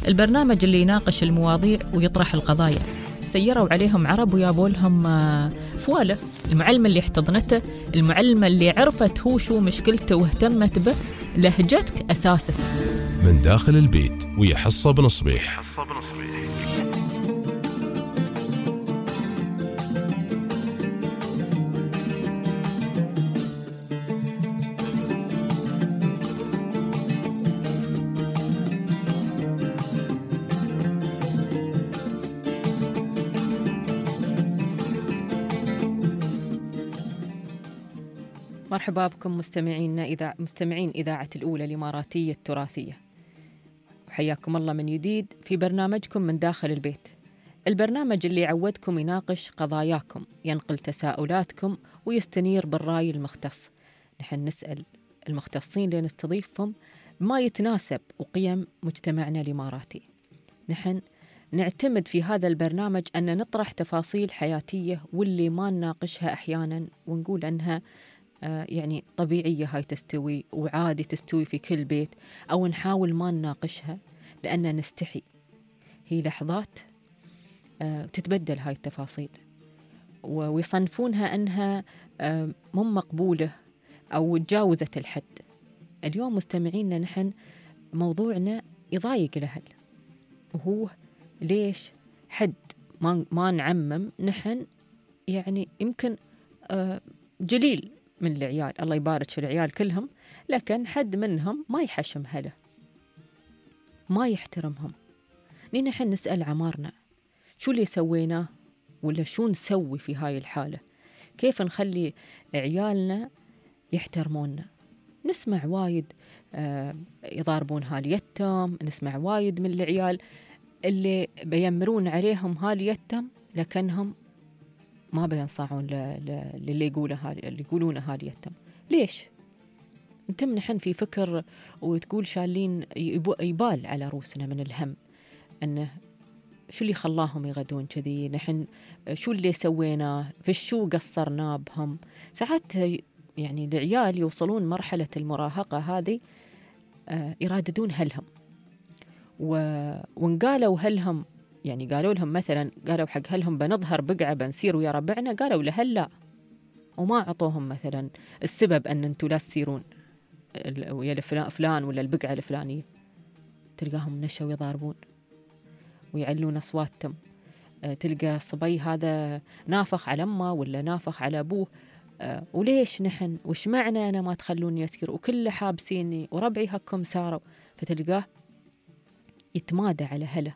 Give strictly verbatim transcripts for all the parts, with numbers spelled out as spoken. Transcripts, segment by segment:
البرنامج اللي يناقش المواضيع ويطرح القضايا. سيروا عليهم عرب ويابوا لهم فوالة. المعلمة اللي احتضنته، المعلمة اللي عرفت هو شو مشكلته واهتمت به، لهجتك أساسك. من داخل البيت ويا حصة بنصبيح. مرحبا بكم مستمعينا إذا مستمعين إذاعة الأولى الإماراتية التراثية، وحياكم الله من جديد في برنامجكم من داخل البيت، البرنامج اللي يعودكم يناقش قضاياكم، ينقل تساؤلاتكم ويستنير بالرأي المختص. نحن نسأل المختصين لنستضيفهم ما يتناسب وقيم مجتمعنا الإماراتي. نحن نعتمد في هذا البرنامج أن نطرح تفاصيل حياتية واللي ما نناقشها أحيانا ونقول أنها يعني طبيعية هاي تستوي وعادي تستوي في كل بيت، أو نحاول ما نناقشها لأننا نستحي. هي لحظات تتبدل هاي التفاصيل ويصنفونها أنها مو مقبولة أو تجاوزت الحد. اليوم مستمعينا نحن موضوعنا يضايق الأهل، وهو ليش حد ما, ما نعمم. نحن يعني يمكن جليل من العيال، الله يبارك في العيال كلهم، لكن حد منهم ما يحشم هله، ما يحترمهم. نحن نحن نسأل عمارنا شو اللي سويناه ولا شو نسوي في هاي الحالة، كيف نخلي عيالنا يحترموننا. نسمع وايد آه يضاربون هاليتم، نسمع وايد من العيال اللي بيمرون عليهم هاليتم لكنهم ما بينصاعون للي يقوله هالي اللي يقولونه هالي يتم. ليش؟ انتم نحن في فكر وتقول شالين يبال على روسنا من الهم انه شو اللي خلاهم يغدون كذي، نحن شو اللي سويناه، في شو قصرنا بهم. ساعات يعني العيال يوصلون مرحلة المراهقة هذه آه يراددون هلهم، وانقالوا هلهم يعني قالوا لهم مثلا، قالوا حق هلهم بنظهر بقعة بنسير ويا ربعنا، قالوا لهل لا، وما عطوهم مثلا السبب أن أنتوا لا تسيرون ويا فلان ولا البقعة الفلانية. تلقاهم نشوا يضاربون ويعلون أصواتهم. تلقى صبي هذا نافخ على أمه ولا نافخ على أبوه. وليش نحن وش معنى أنا ما تخلوني يسير وكل حابسيني وربعي هكم ساروا. فتلقاه يتمادى على هله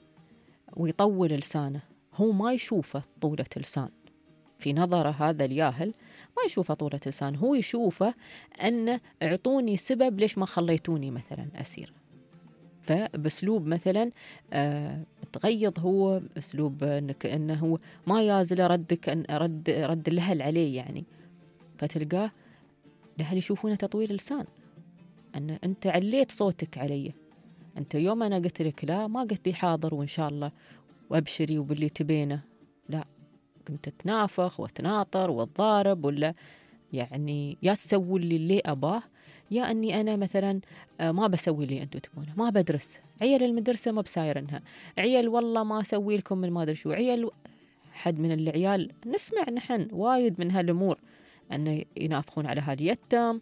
ويطول لسانه، هو ما يشوفه طولة لسان في نظره هذا الياهل، ما يشوفه طولة لسان، هو يشوفه أن اعطوني سبب ليش ما خليتوني مثلا أسير. فبسلوب مثلا آه تغيظ، هو أسلوب إنك أنه ما يازل ردك أن رد رد الأهل عليه يعني. فتلقاه الأهل يشوفونه تطويل لسان، أن أنت عليت صوتك علي، أنت يوم أنا قلت لك لا ما قلت لي حاضر وإن شاء الله وأبشري وباللي تبينه، لا كنت تنافخ وتناطر وتضارب، ولا يعني يا تسوي لي اللي أباه يا أني أنا مثلا ما بسوي لي أنتوا تبونه. ما بدرس عيال المدرسة ما بسايرنها، عيال والله ما أسوي لكم من ما أدري شو، عيال حد من العيال نسمع نحن وايد من هالأمور أن ينافخون على هاليتم،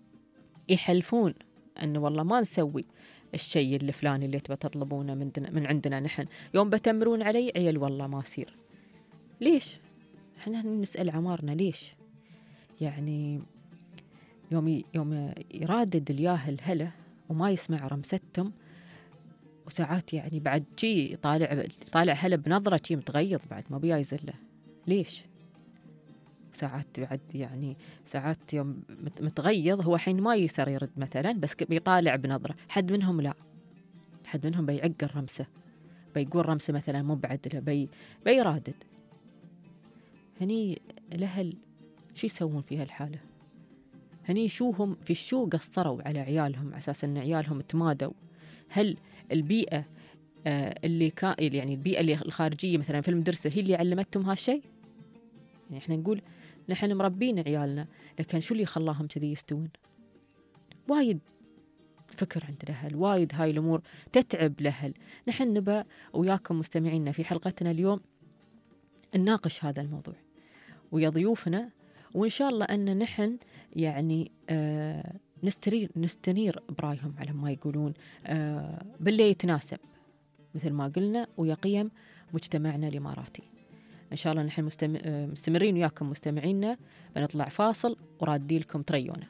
يحلفون أنه والله ما نسوي الشيء الفلاني اللي تبى تطلبونه من, من عندنا. نحن يوم بتمرون علي عيال والله ما أصير. ليش؟ احنا نسأل عمارنا ليش؟ يعني يوم يوم يرادد الياهل هله وما يسمع رمستهم، وساعات يعني بعد شي طالع طالع هله بنظرة شي متغيظ بعد ما بيا يزله. ليش؟ ساعات بعد يعني ساعات يوم متغيظ هو حين ما يسر يرد مثلا، بس بيطالع بنظرة. حد منهم لا، حد منهم بيعق الرمسة، بيقول رمسة مثلا مو بعدله، بي بيرادد. هني الأهل شو يسوون في هالحالة؟ هني شوهم في الشو قصروا على عيالهم أساس أن عيالهم تمادوا. هل البيئة آه اللي كان يعني البيئة اللي الخارجية مثلا في المدرسة هي اللي علمتهم هالشيء؟ يعني احنا نقول نحن مربين عيالنا، لكن شو اللي خلاهم كذي يستوون؟ وايد فكر عند الأهل، وايد هاي الأمور تتعب الأهل. نحن نبى وياكم مستمعينا في حلقتنا اليوم نناقش هذا الموضوع ويا ضيوفنا، وإن شاء الله أن نحن يعني آه نستنير نستنير برايهم على ما يقولون آه باللي يتناسب مثل ما قلنا ويا قيم مجتمعنا الإماراتي. إن شاء الله نحن مستم... مستمرين وياكم مستمعينا، بنطلع فاصل ورادي لكم تريونا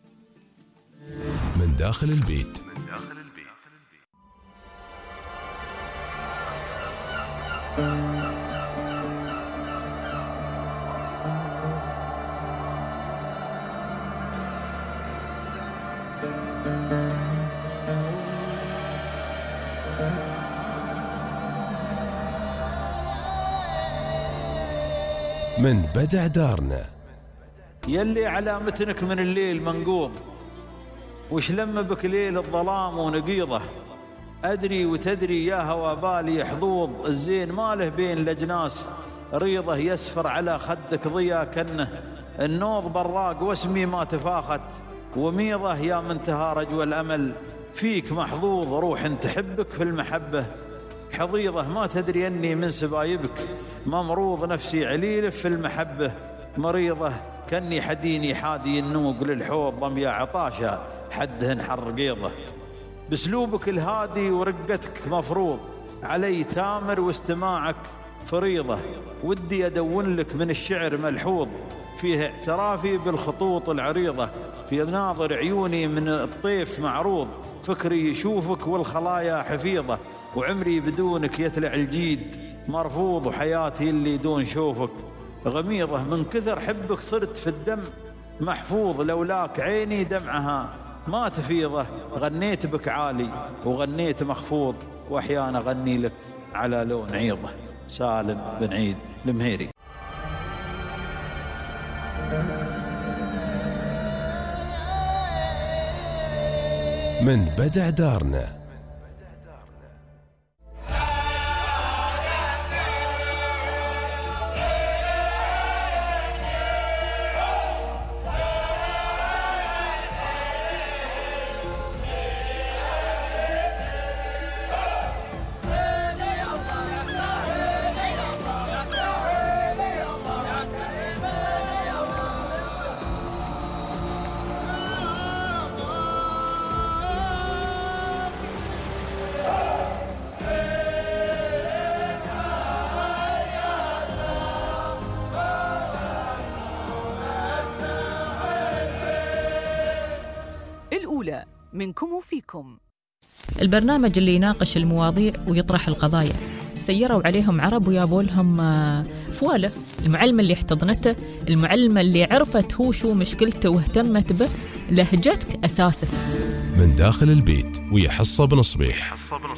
من داخل البيت. من بدع دارنا. يلي على متنك من الليل منقوض، وش لم بك ليل الظلام ونقيضه، أدري وتدري يا هوى بالي حظوظ، الزين ماله بين الأجناس ريضه، يسفر على خدك ضيا كنه النوض براق، واسمي ما تفاخت وميضه، يا منتهى رجوى الأمل فيك محظوظ، روح تحبك في المحبة حضيضة، ما تدري أني من سبايبك ممروض، نفسي عليل في المحبة مريضة، كني حديني حادي النوق للحوض، ضميا عطاشة حدهن حرقيضة، بسلوبك الهادي ورقتك مفروض علي تامر، واستماعك فريضة، ودي أدون لك من الشعر ملحوظ، فيه اعترافي بالخطوط العريضة، في ناظر عيوني من الطيف معروض، فكري يشوفك والخلايا حفيظة، وعمري بدونك يتلع الجيد مرفوض، وحياتي اللي دون شوفك غميضة، من كثر حبك صرت في الدم محفوظ، لولاك عيني دمعها ما تفيضه، غنيت بك عالي وغنيت مخفوض، وأحيانا غني لك على لون عيضة. سالم بن عيد المهيري. من بدع دارنا. الأولى منكم وفيكم، البرنامج اللي يناقش المواضيع ويطرح القضايا. سيروا عليهم عرب ويابوا لهم فوالة. المعلمة اللي احتضنته، المعلمة اللي عرفت هو شو مشكلته واهتمت به، لهجتك أساسك. من داخل البيت ويا حصة بن صبيح.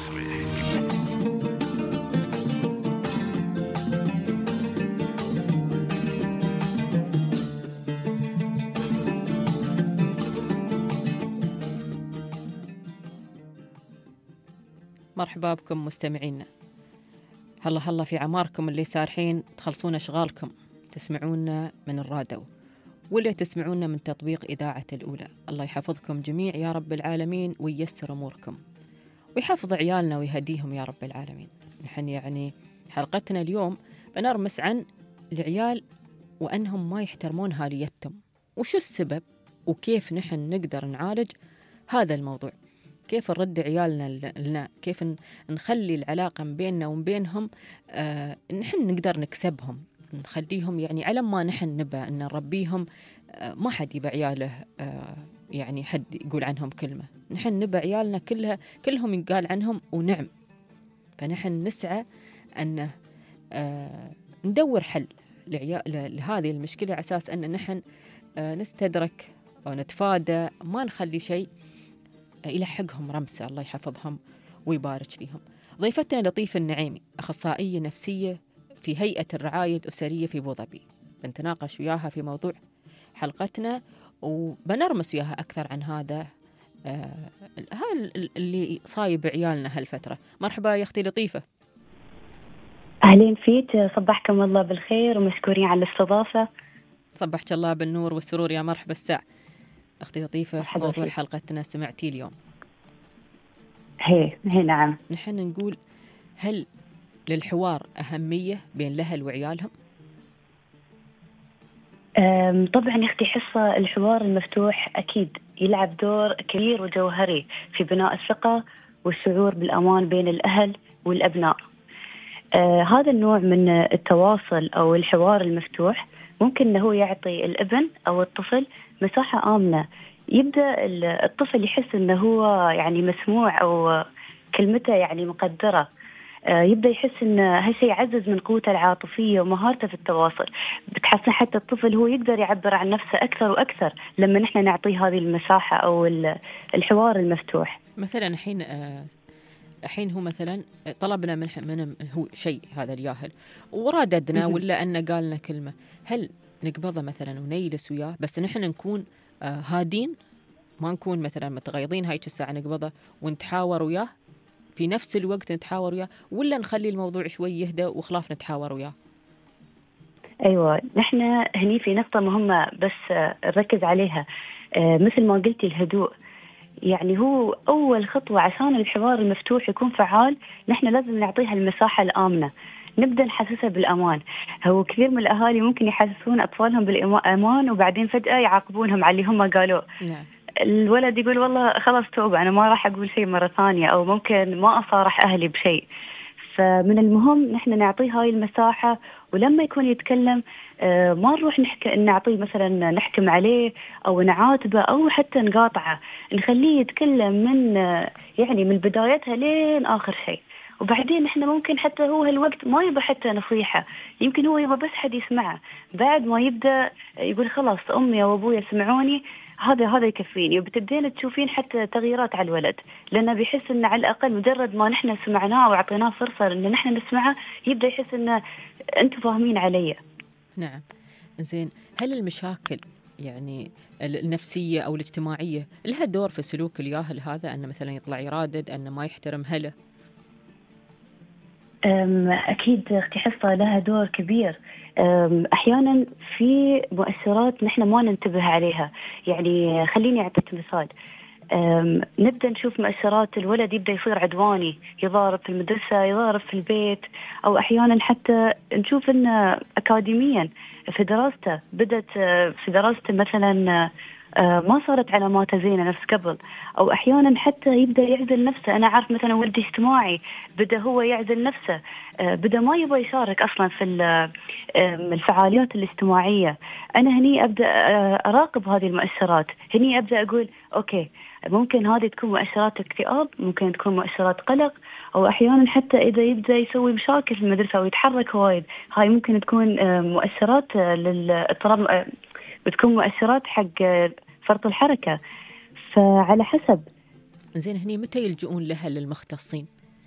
مرحبا بكم مستمعينا. هلا هلا في عماركم اللي سارحين تخلصون أشغالكم تسمعونا من الراديو، واللي تسمعونا من تطبيق إذاعة الأولى. الله يحفظكم جميع يا رب العالمين، وييسر أموركم ويحفظ عيالنا ويهديهم يا رب العالمين. نحن يعني حلقتنا اليوم بنرمس عن العيال وأنهم ما يحترمون هاليتهم، وشو السبب وكيف نحن نقدر نعالج هذا الموضوع، كيف نرد عيالنا لنا، كيف نخلي العلاقة بيننا وبينهم آه نحن نقدر نكسبهم، نخليهم يعني على ما نحن نبى أن نربيهم. آه ما حد يبى عياله آه يعني حد يقول عنهم كلمة، نحن نبى عيالنا كلها كلهم يقال عنهم ونعم. فنحن نسعى أن آه ندور حل لهذه المشكلة على أساس أن نحن آه نستدرك ونتفادى، ما نخلي شيء يلحقهم رمسة. الله يحفظهم ويبارك فيهم. ضيفتنا لطيفة النعيمي، أخصائية نفسية في هيئة الرعاية الأسرية في أبو ظبي، بنتناقش وياها في موضوع حلقتنا وبنرمس وياها أكثر عن هذا آه اللي صايب عيالنا هالفترة. مرحبا يا أختي لطيفة. أهلين فيك، صبحكم الله بالخير ومشكورين على الاستضافة. صبحك الله بالنور والسرور، يا مرحبا الساعة. أختي لطيفة، موضوع حلقتنا سمعتي اليوم؟ هي هي نعم. نحن نقول هل للحوار أهمية بين الأهل وعيالهم؟ طبعا يا أختي، حصة الحوار المفتوح أكيد يلعب دور كبير وجوهري في بناء الثقة والشعور بالأمان بين الأهل والأبناء. آه هذا النوع من التواصل أو الحوار المفتوح ممكن أنه يعطي الابن أو الطفل مساحة آمنة، يبدأ الطفل يحس أنه هو يعني مسموع أو كلمته يعني مقدرة. آه يبدأ يحس أن هالشيء يعزز من قوته العاطفية ومهارته في التواصل. بتحسن حتى الطفل هو يقدر يعبر عن نفسه أكثر وأكثر لما نحن نعطيه هذه المساحة أو الحوار المفتوح. مثلا الحين آه الحين هو مثلا طلبنا من من هو شيء هذا الياهل ورددنا ولا أنه قالنا كلمة، هل نقبضه مثلا ونيلس وياه بس نحن نكون آه هادين، ما نكون مثلا متغيظين هاي الساعة نقبضه ونتحاور وياه في نفس الوقت نتحاور وياه، ولا نخلي الموضوع شوي يهدى وخلاف نتحاور وياه؟ أيوة، نحن هني في نقطة مهمة بس نركز عليها. آه مثل ما قلتي الهدوء، يعني هو أول خطوة عشان الحوار المفتوح يكون فعال. نحن لازم نعطيها المساحة الآمنة، نبدأ نحسسها بالأمان. هو كثير من الأهالي ممكن يحسسون أطفالهم بالأمان وبعدين فجأة يعاقبونهم على اللي هم قالوه. نعم. الولد يقول والله خلاص توبة، أنا ما راح أقول شيء مرة ثانية، أو ممكن ما أصارح أهلي بشيء. فمن المهم نحن نعطيه هاي المساحة، ولما يكون يتكلم آه ما نروح نحكي نعطيه مثلا نحكم عليه أو نعاتبه أو حتى نقاطعه، نخليه يتكلم من آه يعني من بدايتها لين آخر شيء. وبعدين نحن ممكن حتى هو هالوقت ما يبى حتى نصيحة، يمكن هو يبى بس حد يسمعه. بعد ما يبدأ يقول خلاص أمي وأبويا سمعوني، هذا هذا يكفيني، وبتبدين تشوفين حتى تغييرات على الولد، لأنه بيحس إن على الأقل مجرد ما نحن سمعناه وعطيناه فرصة إن نحن نسمعه يبدأ يحس إن أنتم فاهمين علي. نعم. زين، هل المشاكل يعني النفسية أو الاجتماعية لها دور في سلوك الياهل هذا، أنه مثلا يطلع يرادد، أنه ما يحترم هله؟ أكيد اختي حصة لها دور كبير. أحيانا في مؤشرات نحن ما ننتبه عليها. يعني خليني أعطيك مثال. نبدأ نشوف مؤشرات الولد يبدأ يصير عدواني، يضارب في المدرسة، يضارب في البيت، أو أحيانا حتى نشوف إنه أكاديميا في دراسته بدأت في دراسته مثلا ما صارت علاماته زينة نفس قبل، أو أحيانا حتى يبدأ يعزل نفسه. أنا عارف مثلا ولدي اجتماعي، بدأ هو يعزل نفسه، بدأ ما يبغى يشارك أصلا في الفعاليات الاجتماعية. أنا هني أبدأ أراقب هذه المؤشرات، هني أبدأ أقول أوكي ممكن هذه تكون مؤشرات اكتئاب، ممكن تكون مؤشرات قلق، أو أحيانا حتى إذا يبدأ يسوي مشاكل في المدرسة ويتحرك وايد، هاي ممكن تكون مؤشرات للاضطراب، بتكون مؤشرات حق فرط الحركة. فعلى حسب. زين، هني متى يلجؤون لها للمختصين؟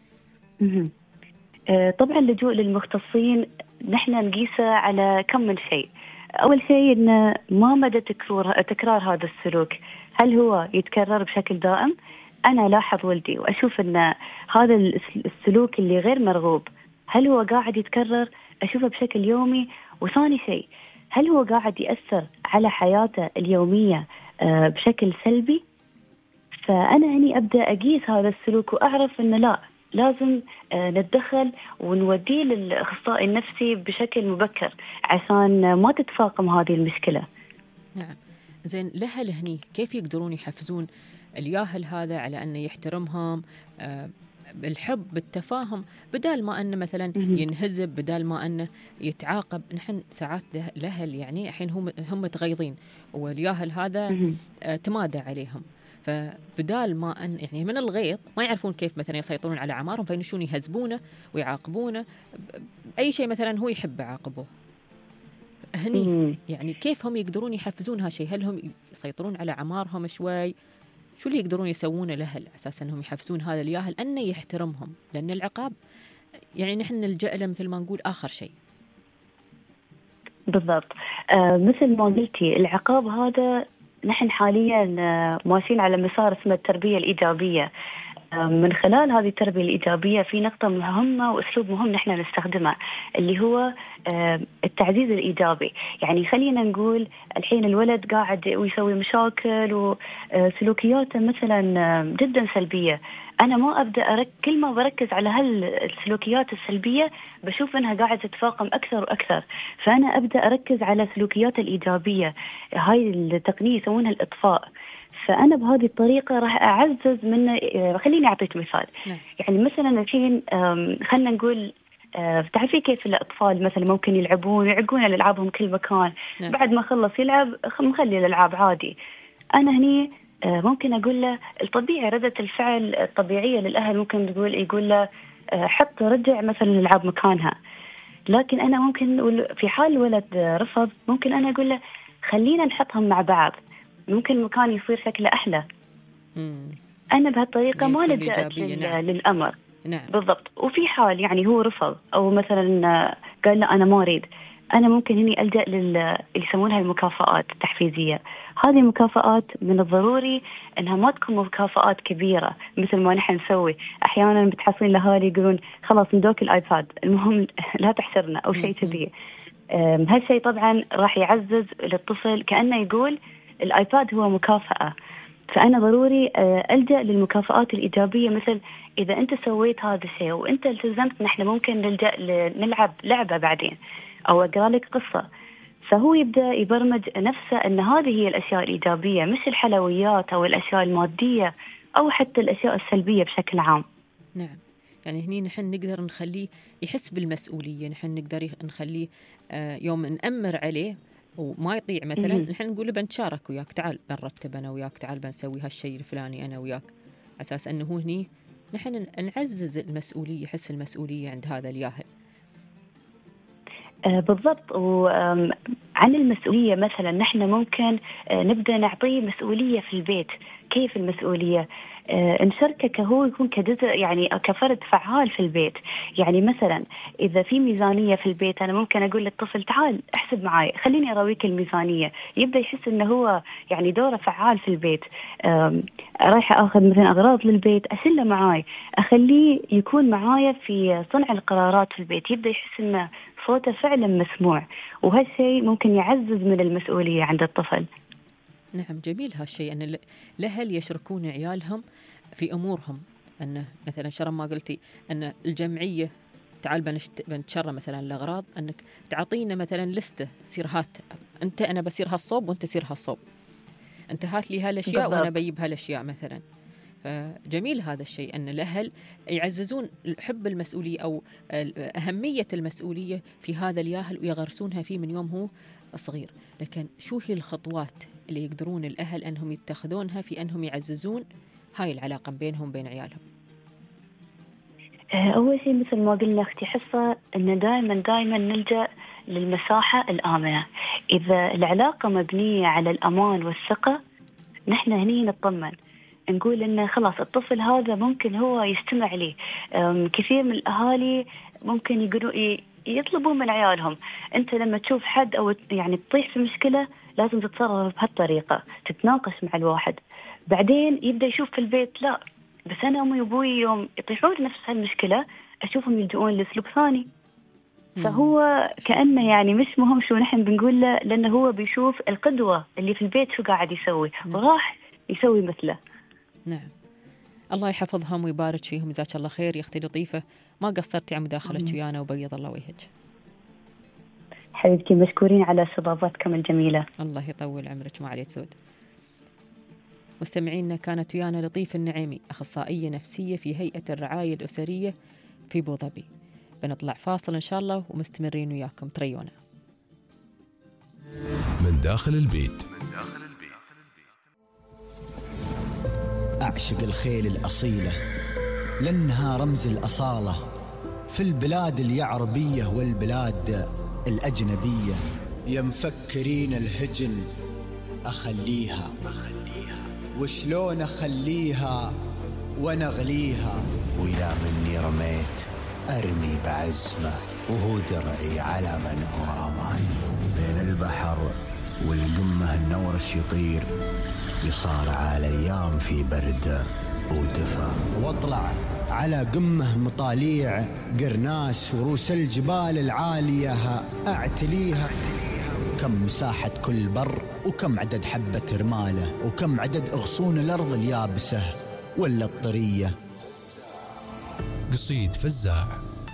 طبعا اللجوء للمختصين نحن نقيسه على كم من شيء. أول شيء إن ما مدى تكرار تكرار هذا السلوك، هل هو يتكرر بشكل دائم؟ أنا لاحظ ولدي وأشوف إن هذا السلوك اللي غير مرغوب هل هو قاعد يتكرر، أشوفه بشكل يومي. وثاني شيء، هل هو قاعد يأثر على حياته اليومية بشكل سلبي؟ فأنا هني أبدأ أقيس هذا السلوك وأعرف إن لا، لازم نتدخل ونوديه للأخصائي النفسي بشكل مبكر عشان ما تتفاقم هذه المشكلة. نعم. زين، الأهل هني كيف يقدرون يحفزون الياهل هذا على أنه يحترمهم بالحب بالتفاهم، بدال ما أنه مثلا ينهزب، بدال ما أنه يتعاقب؟ نحن ساعات الأهل يعني الحين هم هم متغيظين والياهل هذا تمادى عليهم، فبدال ما أن يعني من الغيظ ما يعرفون كيف مثلا يسيطرون على أعمارهم، فينشون يهزبونه ويعاقبونه أي شيء مثلا هو يحب عاقبه. هني يعني كيف هم يقدرون يحفزون هالشيء؟ هل هم يسيطرون على أعمارهم شوي؟ شو اللي يقدرون يسوونه الأهل أساسا أنهم يحفزون هذا الياهل أنه يحترمهم؟ لأن العقاب يعني نحن نلجأ له مثل ما نقول آخر شيء. بالضبط. آه مثل ما قلتي، العقاب هذا نحن حاليا آه ماشيين على مسار اسمه التربية الإيجابية. آه من خلال هذه التربية الإيجابية في نقطة مهمة وأسلوب مهم نحن نستخدمه، اللي هو آه التعزيز الإيجابي. يعني خلينا نقول الحين الولد قاعد ويسوي مشاكل وسلوكياته مثلا جدا سلبية، أنا ما أبدأ أرك كل ما بركز على هالسلوكيات السلبية بشوف إنها قاعدة تتفاقم أكثر وأكثر، فأنا أبدأ أركز على السلوكيات الإيجابية. هاي التقنية يسمونها الإطفاء. فأنا بهذه الطريقة راح أعزز من. خليني أعطيك مثال. يعني مثلا الحين خلنا نقول تعرفي كيف الأطفال مثلا ممكن يلعبون ويعقون على ألعابهم كل مكان. نعم. بعد ما خلص يلعب مخلي الألعاب عادي. أنا هني ممكن أقول له الطبيعي، ردة الفعل الطبيعية للأهل ممكن تقول يقول له حط رجع مثلا الألعاب مكانها. لكن أنا ممكن في حال الولد رفض ممكن أنا أقول له خلينا نحطهم مع بعض، ممكن المكان يصير شكله أحلى. مم. أنا بهالطريقة ما لجأت نعم. للأمر. نعم. بالضبط. وفي حال يعني هو رفض أو مثلا قال لا أنا ما أريد، أنا ممكن هني ألجأ للي يسمونها المكافآت التحفيزية. هذه المكافآت من الضروري أنها ما تكون مكافآت كبيرة مثل ما نحن نسوي. أحيانا بتحصلين الأهالي يقولون خلاص ندوك الآيباد المهم لا تحسرنا أو شيء كذي. هالشيء طبعا راح يعزز للطفل كأنه يقول الآيباد هو مكافأة. فأنا ضروري ألجأ للمكافآت الإيجابية، مثل إذا أنت سويت هذا الشيء وأنت التزمت نحن ممكن نلجأ نلعب لعبة بعدين أو أقرأ لك قصة. فهو يبدأ يبرمج نفسه أن هذه هي الأشياء الإيجابية مش الحلويات أو الأشياء المادية أو حتى الأشياء السلبية بشكل عام. نعم. يعني هني نحن نقدر نخليه يحس بالمسؤولية، نحن نقدر نخليه يوم نأمر عليه وما يطيع مثلا نحن نقول بنشارك وياك، تعال بنرتب أنا وياك، تعال بنسوي هالشيء الفلاني أنا وياك، أساس أنه هني نحن نعزز المسؤولية، يحس المسؤولية عند هذا الياهل. آه بالضبط. وعن المسؤولية مثلا نحن ممكن آه نبدأ نعطيه مسؤولية في البيت. كيف المسؤولية؟ آه نشاركه كهو يكون كجزء يعني كفرد فعال في البيت. يعني مثلا إذا في ميزانية في البيت أنا ممكن أقول للطفل تعال احسب معي، خليني أراويك الميزانية. يبدأ يحس إنه هو يعني دوره فعال في البيت. رايح أخذ مثلا أغراض للبيت أشيله معاي، أخليه يكون معايا في صنع القرارات في البيت. يبدأ يحس إنه صوته فعلا مسموع، وهالشيء ممكن يعزز من المسؤولية عند الطفل. نعم جميل هالشيء أن الأهل يشركون عيالهم في أمورهم. أنه مثلا شرم ما قلتي أن الجمعية تعال بنشت... بنتشرى مثلا الأغراض، أنك تعطينا مثلا لستة سير هات أنت أنا بصير هالصوب وأنت سير هالصوب، أنت هات لي هالأشياء وأنا بجيب هالأشياء مثلا. فجميل هذا الشيء أن الأهل يعززون حب المسؤولية أو أهمية المسؤولية في هذا الياهل ويغرسونها فيه من يوم هو صغير. لكن شو هي الخطوات اللي يقدرون الأهل أنهم يتخذونها في أنهم يعززون هاي العلاقة بينهم بين عيالهم؟ أول شيء مثل ما قلنا أختي حصة أن دائما دائما نلجأ للمساحة الآمنة. إذا العلاقة مبنية على الأمان والثقة نحن هني نطمن، نقول إنه خلاص الطفل هذا ممكن هو يستمع لي. كثير من الأهالي ممكن يقولوا يطلبوا من عيالهم أنت لما تشوف حد أو يعني تطيح في مشكلة لازم تتصرف بهالطريقة، تتناقش مع الواحد. بعدين يبدأ يشوف في البيت لا بس أنا أمي وأبوي يوم يطيحون نفس هالمشكلة أشوفهم يلجؤون لأسلوب ثاني. فهو كأنه يعني مش مهم شو نحن بنقول له، لأنه هو بيشوف القدوة اللي في البيت شو قاعد يسوي وراح يسوي مثله. نعم. الله يحفظهم ويبارك فيهم. جزاك الله خير يا أختي لطيفة، ما قصرتي عن مداخلتك ويانا وبيض الله وجهك. حبيبتي مشكورين على استضافتكم الجميلة. الله يطول عمرك ما عليك سود. مستمعينا كانت ويانا لطيفة النعيمي، أخصائية نفسية في هيئة الرعاية الأسرية في أبو ظبي. بنطلع فاصل إن شاء الله ومستمرين وياكم، تريونا. من داخل البيت. أعشق الخيل الأصيلة لأنها رمز الأصالة في البلاد اليعربية والبلاد الأجنبية. يا مفكرين الهجن أخليها، وشلون أخليها ونغليها، وإذا مني رميت أرمي بعزمه وهو درعي على من هو رماني. بين البحر والقمة النورش يطير، يصارع الأيام في برد ودفا، واطلع على قمة مطاليع قرناس وروس الجبال العالية أعتليها. كم مساحة كل بر، وكم عدد حبة رماله، وكم عدد أغصون الأرض اليابسة ولا الطرية. قصيد فزاع.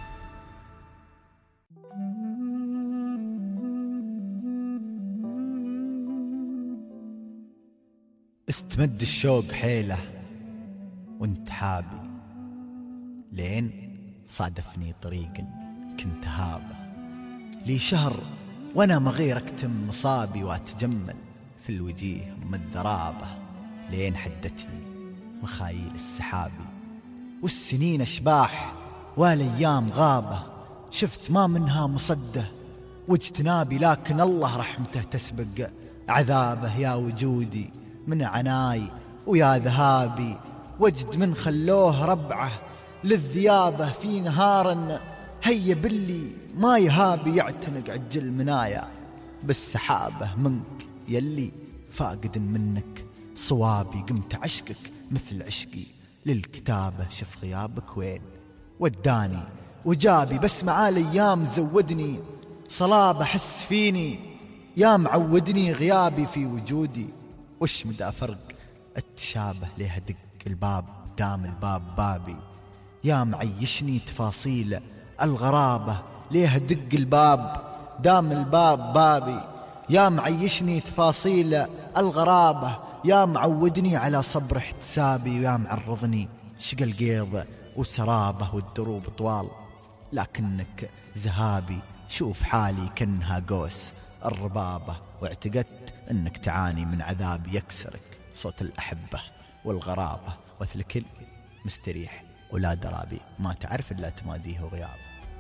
استمد الشوق حيله وانت حابي، لين صادفني طريق كنت هابه، لي شهر وانا مغير اكتم مصابي واتجمل في الوجيه ام الذرابه، لين حدتني مخايل السحابي، والسنين اشباح والايام غابه، شفت ما منها مصده واجتنابي، لكن الله رحمته تسبق عذابه، يا وجودي من عناي ويا ذهابي، وجد من خلوه ربعه للذيابه، في نهار هيا باللي ما يهابي يعتنق عجل منايا، بالسحابه منك يلي فاقد منك صوابي، قمت عشقك مثل عشقي للكتابه، شف غيابك وين وداني وجابي، بس مع الايام زودني صلابه، حس فيني يا معودني غيابي في وجودي، وش مدى فرق التشابه، ليه دق الباب دام الباب بابي، يا معيشني تفاصيل الغرابة، ليه دق الباب دام الباب بابي، يا معيشني تفاصيل الغرابة، يا معودني على صبر احتسابي، ويا معرضني شق القيض والسرابة والدروب طوال، لكنك ذهابي، شوف حالي كنها قوس الربابة، واعتقدت انك تعاني من عذاب يكسرك صوت الأحبة والغرابة، وثلكل مستريح ولا درابي، ما تعرف إلا تماديه وغياب.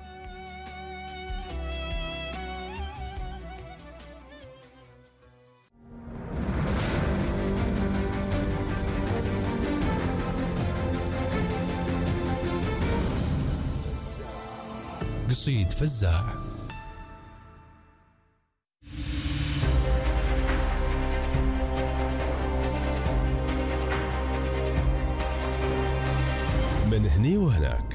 قصيد فزاع. من هني وهناك.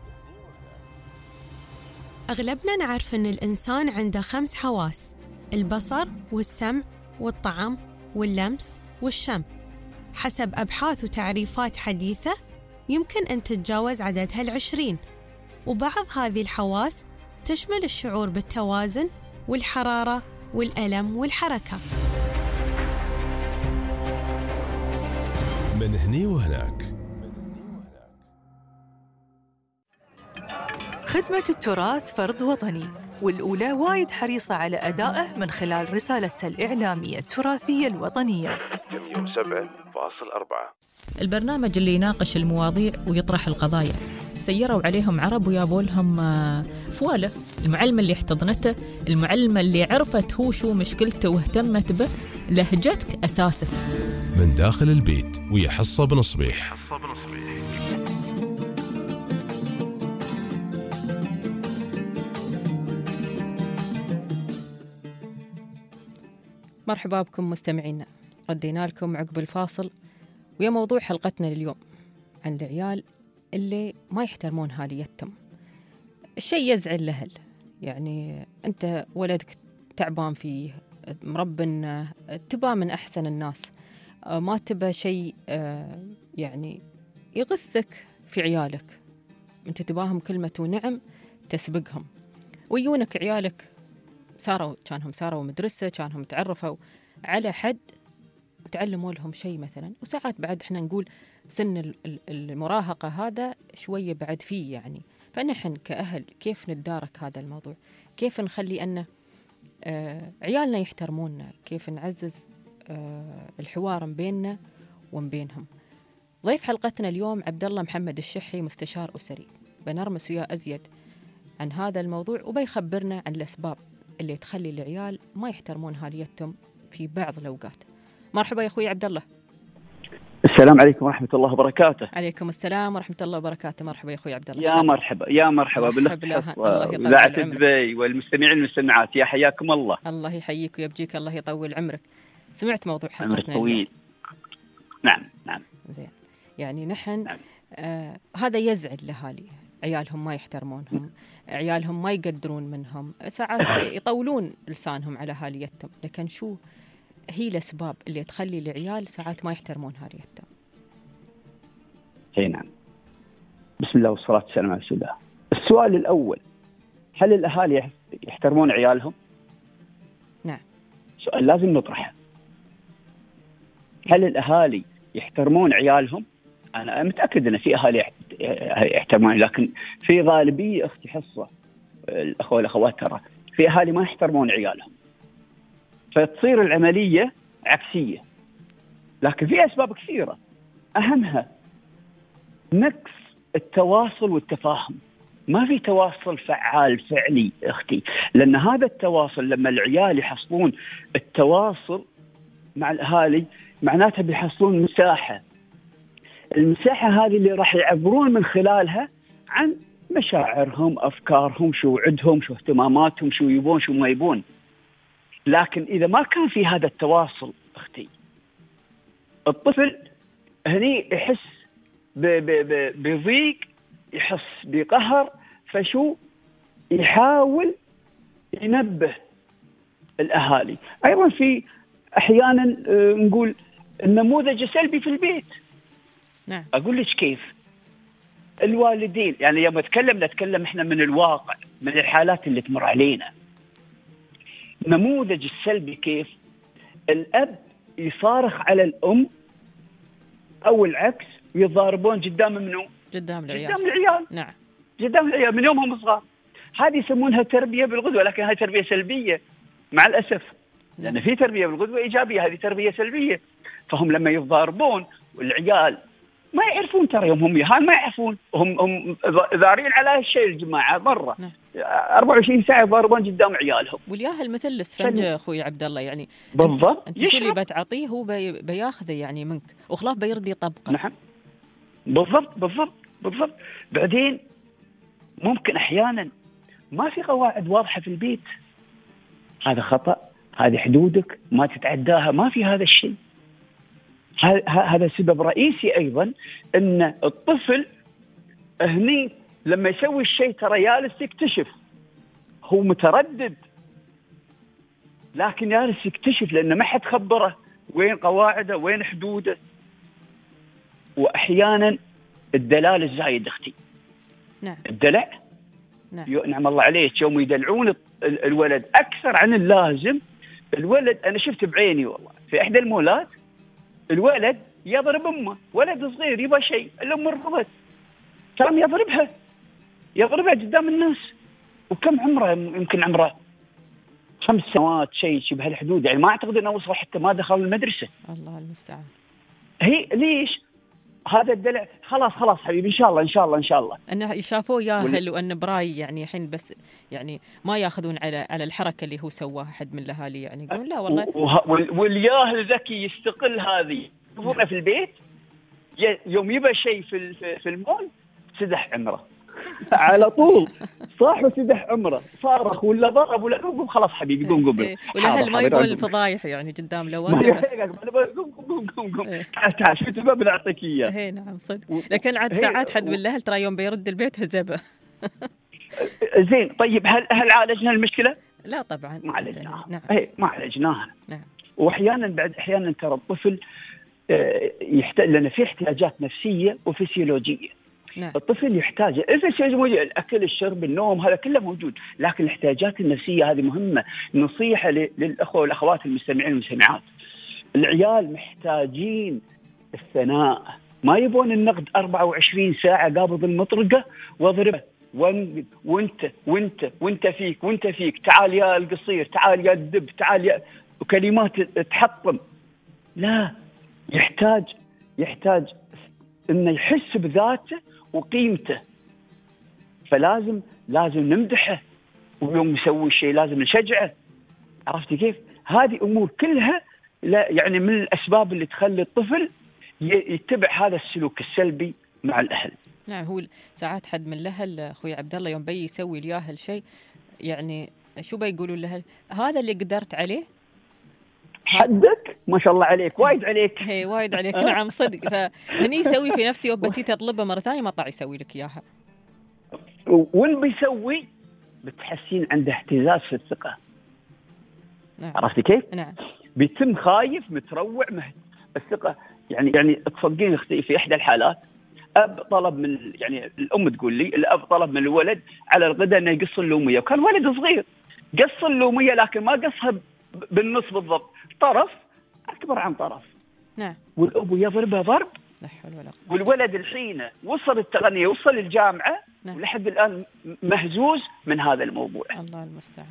أغلبنا نعرف أن الإنسان عنده خمس حواس: البصر والسمع والطعم واللمس والشم. حسب أبحاث وتعريفات حديثة يمكن أن تتجاوز عددها العشرين، وبعض هذه الحواس تشمل الشعور بالتوازن والحرارة والألم والحركة. من هني وهناك. خدمة التراث فرض وطني، والأولى وايد حريصة على أدائه من خلال رسالتها الإعلامية التراثية الوطنية. مئة وسبعة فاصلة أربعة. البرنامج اللي يناقش المواضيع ويطرح القضايا. سيروا عليهم عرب ويابوا لهم فوالة، المعلمة اللي احتضنته، المعلمة اللي عرفت هو شو مشكلته واهتمت به، لهجتك أساسك. من داخل البيت ويا حصة بن صبيح. مرحبا بكم مستمعينا، ردينا لكم عقب الفاصل ويا موضوع حلقتنا اليوم عن العيال اللي ما يحترمون هاليتهم. الشيء يزعل الأهل، يعني أنت ولدك تعبان فيه، مربن، تبى من أحسن الناس، ما تبى شيء يعني يغثك في عيالك، أنت تباهم كلمة ونعم تسبقهم، ويونك عيالك صاروا كانهم صاروا مدرسة، كانهم تعرفوا على حد وتعلموا لهم شيء مثلا، وساعات بعد احنا نقول سن المراهقة هذا شوية بعد فيه يعني، فنحن كأهل كيف نتدارك هذا الموضوع؟ كيف نخلي أن آه عيالنا يحترموننا؟ كيف نعزز آه الحوار بيننا وبينهم؟ ضيف حلقتنا اليوم عبد الله محمد الشحي، مستشار أسري، بنرمس وياه أزيد عن هذا الموضوع وبيخبرنا عن الأسباب اللي تخلي العيال ما يحترمون هاليتهم في بعض الأوقات. مرحبا يا أخوي عبد الله. السلام عليكم ورحمة الله وبركاته. عليكم السلام ورحمة الله وبركاته. مرحبا يا أخوي عبد الله. يا مرحبا يا مرحبا بالأخ وإذاعة دبي والمستمعين والمستمعات، يا حياكم الله. الله يحييك ويبجيك، الله يطول عمرك. سمعت موضوع حلقتنا طويل. نعم نعم. زين، يعني نحن نعم. آه هذا يزعل الأهالي، عيالهم ما يحترمونهم، عيالهم ما يقدرون منهم، ساعات يطولون لسانهم على هاليتهم، لكن شو هي الأسباب اللي تخلي العيال ساعات ما يحترمون هاليتهم؟ اي نعم. بسم الله والصلاة والسلام على رسول الله. السؤال الأول، هل الأهالي يحترمون عيالهم؟ نعم. سؤال لازم نطرحه. هل الأهالي يحترمون عيالهم؟ أنا متأكد أن في أهالي يحترمون، لكن في غالبية أختي حصة الأخوة والأخوات ترى في أهالي ما يحترمون عيالهم، فتصير العملية عكسية. لكن في أسباب كثيرة، أهمها نقص التواصل والتفاهم. ما في تواصل فعال فعلي أختي، لأن هذا التواصل لما العيال يحصلون التواصل مع الأهالي معناتها بيحصلون مساحة. المساحة هذه اللي راح يعبرون من خلالها عن مشاعرهم، أفكارهم، شو عندهم، شو اهتماماتهم، شو يبون شو ما يبون. لكن إذا ما كان في هذا التواصل أختي، الطفل هني يحس بضيق، يحس بقهر، فشو يحاول ينبه الأهالي. أيضا في أحيانا نقول النموذج السلبي في البيت. نعم. أقول لك كيف الوالدين، يعني يوم أتكلم نتكلم إحنا من الواقع، من الحالات اللي تمر علينا. النموذج السلبي كيف؟ الأب يصارخ على الأم أو العكس، يضاربون قدام منو؟ قدام العيال. قدام العيال. نعم. قدام العيال من يومهم صغار. هذه يسمونها تربية بالغدوة، لكن هذه تربية سلبية مع الأسف. لأن في تربية بالغدوة إيجابية، هذه تربية سلبية. فهم لما يضاربون والعيال ما يعرفون، ترى يوم هم يهان ما يعرفون، هم هم ذارين على هالشيء الجماعة مرة. نعم. أربعة وعشرين ساعة يضاربون قدام عيالهم. والياهل مثل الاسفنج أخوي عبد الله، يعني بالضبط. أنت شو اللي بتعطيه هو بي بياخذه يعني منك، وخلاف بيرضي طبقه. نعم بالضبط بالضبط بالضبط. بعدين ممكن أحيانا ما في قواعد واضحة في البيت، هذا خطأ، هذه حدودك ما تتعداها، ما في هذا الشيء. هذا سبب رئيسي أيضا أن الطفل هني لما يسوي الشيء ترى يالس يكتشف، هو متردد لكن يالس يكتشف لأنه ما حد خبره وين قواعده وين حدوده. وأحيانا الدلال الزايد أختي. نعم. الدلع. نعم. نعم الله عليك، يوم يدلعون الولد أكثر عن اللازم. الولد أنا شفت بعيني والله في إحدى المولات، الولد يضرب أمه، ولد صغير يبغى شيء، الأم رفضت، كان يضربها يضربها قدام الناس. وكم عمره؟ يمكن عمره خمس سنوات، شيء شبه الحدود، يعني ما أعتقد أنه وصل حتى ما دخل المدرسة. الله المستعان. هي ليش؟ هذا الدلع. خلاص خلاص حبيبي إن شاء الله إن شاء الله إن شاء الله. أنه يشافوه ياهل وأن براي يعني الحين بس يعني ما ياخذون على على الحركة اللي هو سواها حد من الأهالي، يعني يقولون لا والله. والياهل ذكي يستقل هذه. يشوفونه في البيت يوم يبى شيء في في المول سدح عمره على طول، صاحب سدح عمره، صارخ ولا ضرب ولا قوم خلاص حبيبي قوم قوم. والأهل ما يبون الفضايح يعني قدام الأوادم. قوم قوم قوم قوم تعال تعال شو تبى بنعطيك إياه. إيه نعم صدق. لكن عاد ساعات حد من الأهل ترى يوم بيرد البيت هزبه. زين طيب هل هل عالجنا المشكلة؟ لا طبعا ما عالجناها. نعم. إيه ما عالجناها. نعم. وأحيانا بعد أحيانا ترى الطفل يحتاج، لأن في احتياجات نفسية وفسيولوجية. نعم. الطفل يحتاج الفسيولوجية، الأكل الشرب النوم هذا كله موجود، لكن الاحتياجات النفسية هذه مهمة. نصيحة للأخوة والأخوات المستمعين والمستمعات، العيال محتاجين الثناء، ما يبون النقد أربعة وعشرين ساعة قابض المطرقة واضربه وانت وانت وانت فيك وانت فيك تعال يا القصير تعال يا الدب تعال يا، وكلمات تحطم. لا، يحتاج يحتاج انه يحس بذاته وقيمته، فلازم لازم نمدحه، ويوم يسوي شيء لازم نشجعه. عرفتي كيف؟ هذه امور كلها لا يعني من الاسباب اللي تخلي الطفل يتبع هذا السلوك السلبي مع الاهل. نعم. هو ساعات حد من الاهل اخوي عبد الله يوم بي يسوي الياهل شيء، يعني شو بيقولوا له؟ هذا اللي قدرت عليه، حدك ما شاء الله عليك، وايد عليك. هي وايد عليك. نعم صدق. فهني يسوي في نفسي وبتي تطلبه مرة ثانية ما طاع يسوي لك إياها. وين بيسوي بتحسين عنده اهتزاز في الثقة. نعم. عرفتي كيف؟ نعم. بيتم خايف متروع مهد الثقة. يعني يعني تصدقين اختي في إحدى الحالات اب طلب من يعني الام تقول لي الاب طلب من الولد على الغداء انه يقص اللوميه، وكان ولد صغير قص اللوميه لكن ما قصها بالنص بالضبط، طرف اكبر عن طرف. نعم. والاب يضربها ضرب. لا حول ولا قوة. والولد الحين وصل التغنيه، وصل الجامعه. نعم. ولحد الان مهزوز من هذا الموضوع. الله المستعان.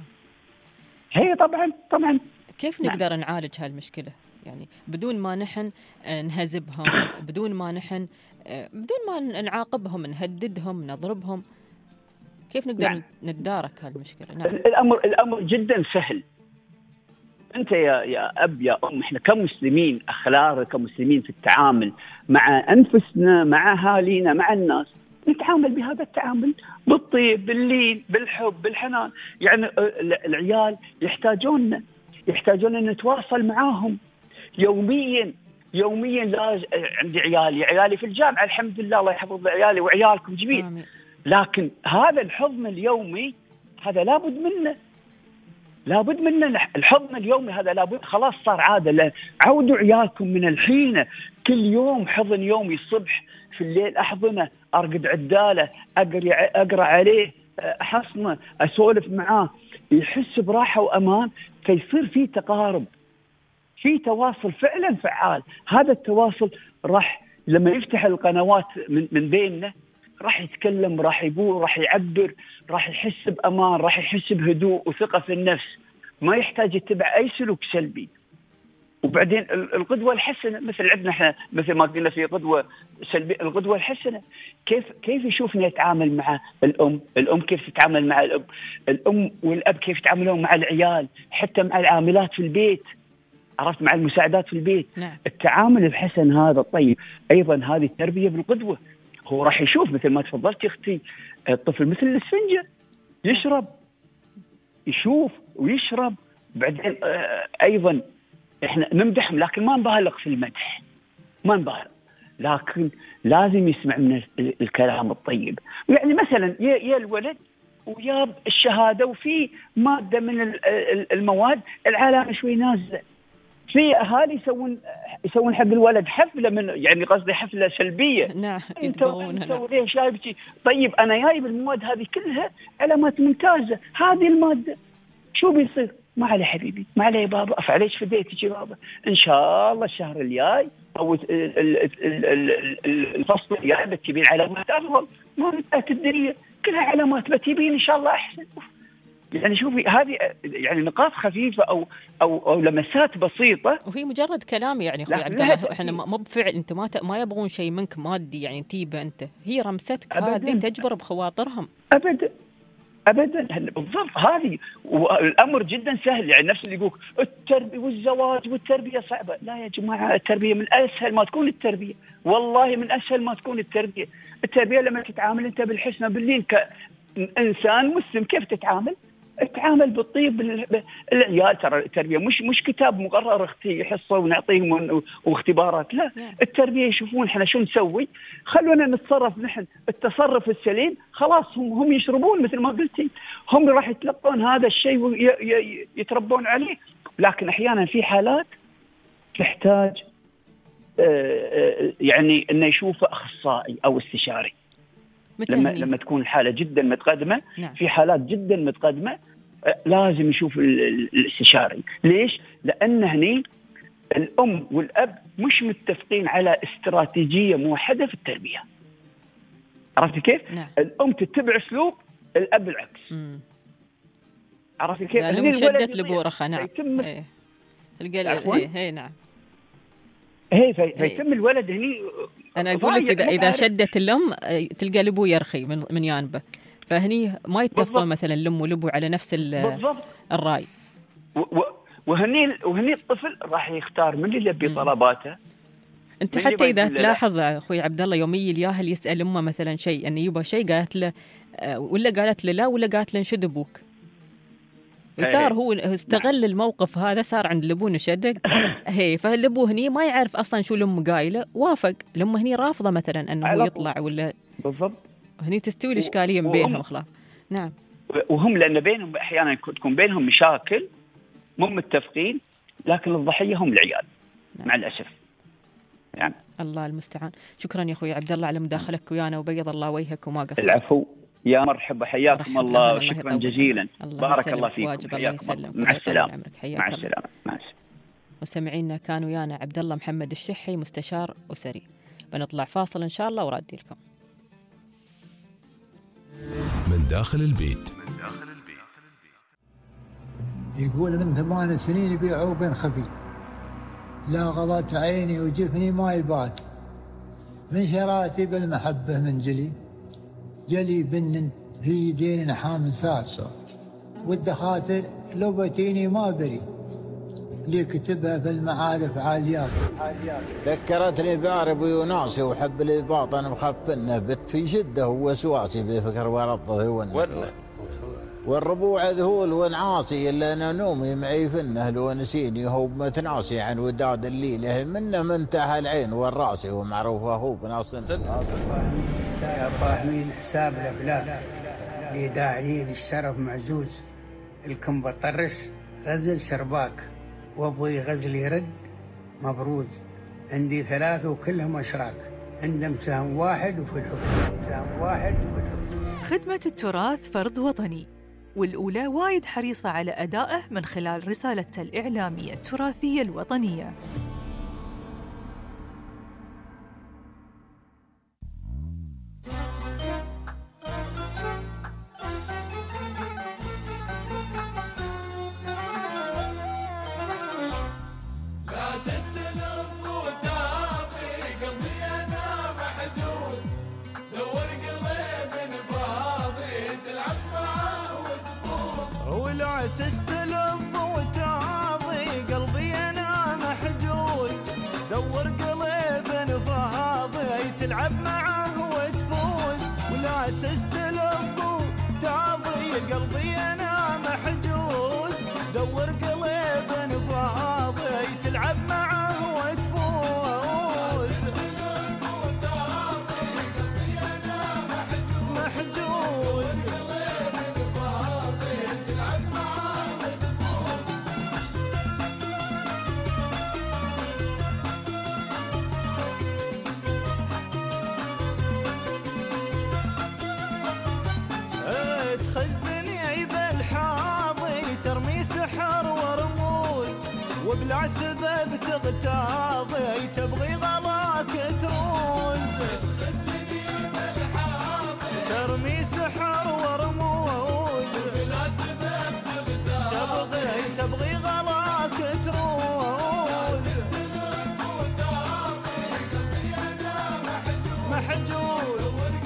هي طبعا طبعا كيف نقدر نعم. نعالج هالمشكله؟ يعني بدون ما نحن نهذبهم، بدون ما نحن بدون ما نعاقبهم، نهددهم، نضربهم، كيف نقدر نعم. نتدارك هالمشكله؟ نعم. الامر الامر جدا سهل. انت يا يا اب يا ام، احنا كمسلمين اخلاق كمسلمين في التعامل مع انفسنا، مع اهالينا، مع الناس، نتعامل بهذا التعامل بالطيب، باللين، بالحب، بالحنان. يعني العيال يحتاجون يحتاجون ان نتواصل معاهم يوميا يوميا. لازم عندي عيالي عيالي في الجامعه الحمد لله، الله يحفظ عيالي وعيالكم جميع. لكن هذا الحضن اليومي هذا لابد منه، لابد منه الحضن اليومي هذا لابد. خلاص صار عاده. عودوا عيالكم من الحين كل يوم حضن يومي، الصبح في الليل احضنه، ارقد عداله، اقرا اقرا عليه، احصنه، اسولف معاه، يحس براحه وامان، فيصير في تقارب، في تواصل فعلا فعال. هذا التواصل راح لما يفتح القنوات من, من بيننا راح يتكلم، راح يقول، راح يعبر، راح يحس بأمان، راح يحس بهدوء وثقة في النفس، ما يحتاج يتبع أي سلوك سلبي. وبعدين القدوة الحسنة مثل عندنا احنا، مثل ما قلنا في قدوة سلبية، القدوة الحسنة كيف كيف يشوفنا يتعامل مع الأم، الأم كيف تتعامل مع الأب، الأم والأب كيف يتعاملون مع العيال، حتى مع العاملات في البيت، عرفت، مع المساعدات في البيت. نعم. التعامل الحسن هذا الطيب أيضا هذه التربية بالقدوة. هو راح يشوف مثل ما تفضلت أختي، الطفل مثل الإسفنجة يشرب، يشوف ويشرب. بعدين أيضا إحنا نمدحهم لكن ما نبالغ في المدح، ما نبالغ، لكن لازم يسمع من الكلام الطيب. يعني مثلا يا الولد وياب الشهادة وفي مادة من المواد العلامة شوي نازلة، في أهالي يسوون يسوون حق الولد حفلة، من يعني قصدي حفلة سلبية. نعم. انتوا تسوي ليه شايبتي؟ طيب أنا جايب المواد هذه كلها علامات ممتازة، هذه المادة شو بيصير؟ ما عليه حبيبي، ما عليه بابا، أفعليش في بيتك يا بابا، إن شاء الله الشهر الجاي أو الفصل الجاي بتجيبين علامات أفضل. ما انتهت الدنيا كلها علامات، بتجيبين إن شاء الله أحسن. يعني شوفي هذه يعني نقاط خفيفة أو أو أو لمسات بسيطة، وهي مجرد كلام. يعني أخوي عبد الله إحنا ما بفعل، أنت ما ما يبغون شيء منك مادي يعني تيبه أنت، هي رمستك هذه تجبر بخواطرهم. أبدا أبدا بالضبط. هذه والأمر جدا سهل. يعني نفس اللي يقولك التربية والزواج والتربية صعبة، لا يا جماعة، التربية من أسهل ما تكون التربية، والله من أسهل ما تكون التربية. التربية لما تتعامل أنت بالحسنى باللين كإنسان مسلم، كيف تتعامل؟ اتعامل بالطيب. العيال ترى التربيه مش مش كتاب مقرر اختي حصه ونعطيهم واختبارات، لا. التربيه يشوفون احنا شو نسوي، خلونا نتصرف نحن التصرف السليم. خلاص هم هم يشربون مثل ما قلتي، هم راح يتلقون هذا الشيء ويتربون عليه. لكن احيانا في حالات تحتاج يعني انه يشوف اخصائي او استشاري لما لما تكون الحاله جدا متقدمه. نعم. في حالات جدا متقدمه لازم يشوف الاستشاري. ليش؟ لان هني الام والاب مش متفقين على استراتيجيه موحده في التربيه. عرفت كيف؟ نعم. الام تتبع اسلوب، الاب العكس. مم. عرفت كيف؟ لانه شدت لبورخه. نعم. يتم ايه هي هي نعم هي فيتم الولد هني. انا اقول لك اذا اذا شدت الام تلقى الابو يرخي من من جانبه، فهني ما يتفقون مثلا الام والابو على نفس الراي. وهني وهني الطفل راح يختار من اللي يلبي طلباته. انت حتى اذا تلاحظ اخوي عبد الله يومي الياهل يسال امه مثلا شيء انه يبغى شيء، قالت له ولا قالت له لا، ولا قالت له انشد ابوك. صار هو استغل الموقف هذا، صار عند الابو نشدق. هي فالابو هني ما يعرف اصلا شو الام قايله، وافق. الام هني رافضه مثلا انه يطلع ولا بالضبط. هني تستوي الاشكاليه من بينهم خلاص. نعم. وهم لان بينهم احيانا تكون بينهم مشاكل مو متفقين، لكن الضحيه هم العيال. نعم. مع الاسف يعني الله المستعان. شكرا يا أخوي عبد الله على مداخلك ويانا، وبيض الله وجهك وما قصرت. العفو، يا مرحبا، حياكم الله وشكرا جزيلا. بارك الله فيكم. الله يسلمك. مع السلامة. مع السلامة. مع السلامة. مستمعينا كان ويانا عبد الله محمد الشحي، مستشار أسري. بنطلع فاصل إن شاء الله ورادي لكم. من داخل البيت. يقول من ثمان سنين يبيعوا بين خفي، لا غضت عيني وجفني ما يبات، من شراتي بالمحبة من جلي، جلي بن في يدين حامل ساس، والدخاتر لو بتيني ما بري، اللي كتبها في المعارف عاليات. ذكرتني بعرب وناسي وحب لي باطن مخفنه، بت في شده ووسواسي بفكر ورطه ون والربوع ذهول ونعاسي، الا انا نومي معي فنه، لو نسيني هو متناسي عن وداد الليله، منه منتهى العين والراسي، ومعروفه هو بناصن. يا فاهمين حساب الافلاك، لي داعيين الشرف معزوز، الكم بطرش غزل شرباك، وابغي غزل يرد مبروز، عندي ثلاث وكلهم اشراك، عندهم سهم واحد وفي الحب سهم واحد وفي الحب. خدمة التراث فرض وطني، والأولى وايد حريصة على أدائه من خلال رسالته الإعلامية التراثية الوطنية. تستلظ وتعاضي قلبي أنا محجوز، دور قلب فاضي تلعب معه وتفوز، ولا تستلظ وتعاضي قلبي أنا محجوز، دور قلب فاضي تلعب معه وتفوز، تستلظ وتعاضي قلبي أنا محجوز محجوز تخزني بالحاضي، ترمي سحر ورموز، وبلا سبب تغتاضي، تبغي غلاك تروز، تخزني بالحاضي، ترمي سحر ورموز، وبلا سبب تغتاضي، تبغي تبغي غلاك تروز، تستلف وتعطي قلبي أنا محجوز محجوز،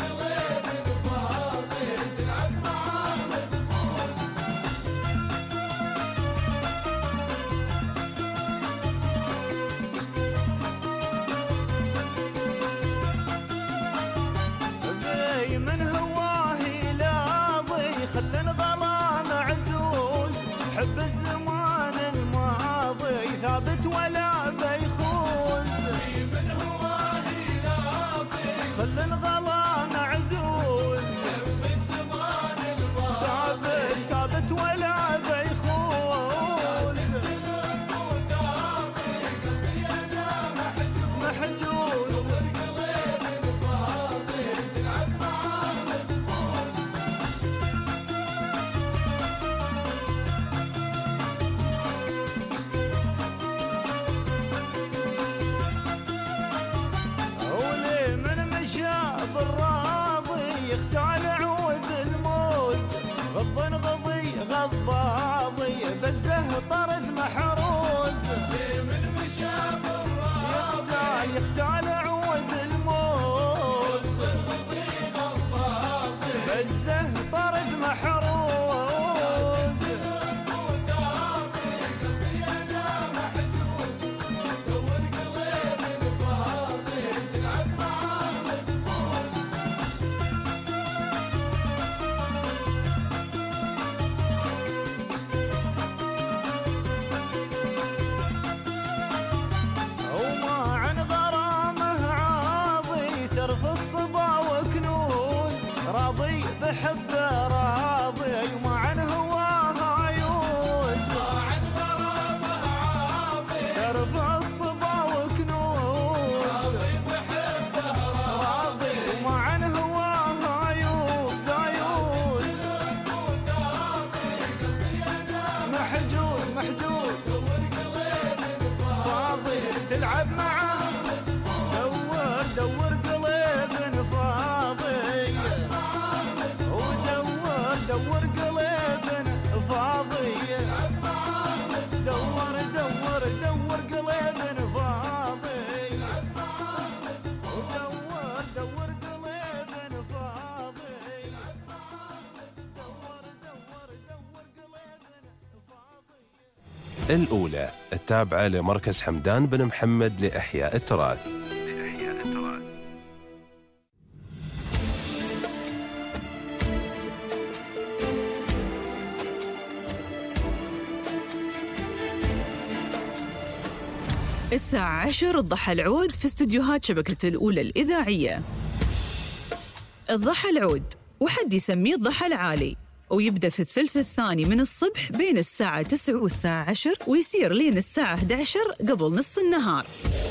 حب الزمان الماضي ثابت ولا بيخوز، من هواه لاضي خل الغلا معزوز، حب الزمان الماضي ثابت ثابت ولا بيخوز، تستلف وتعطي قلبي أنا محجوز محجوز، قلبي فاضي تلعب معاه وتفوز. بالراضي يختال عود الموز، غض غضي غضاضي بزه طرز محروز، من مشى بالراضي يختال عود الموز، غضي غضاضي بزه طرز محروز، وتعطي قلبي أنا محجوز، دور قلبي فاضي تلعب معاه راضي بحبه راضي وما عن هواه عيوز، ما عن غرامه عاضي ترفع الصبا وكنوز، راضي دور قلبنا فاضي دور دور دور قلبنا فاضي ودور دور قلبنا فاضي دور دور دور قلبنا فاضي. الأولى التابعة لمركز حمدان بن محمد لإحياء التراث. الساعة عشر الضحى العود في استديوهات شبكة الأولى الإذاعية. الضحى العود وحد يسميه الضحى العالي، ويبدأ في الثلث الثاني من الصبح بين الساعة تسعة والساعة عشر، ويصير لين الساعة أحد عشر قبل نص النهار.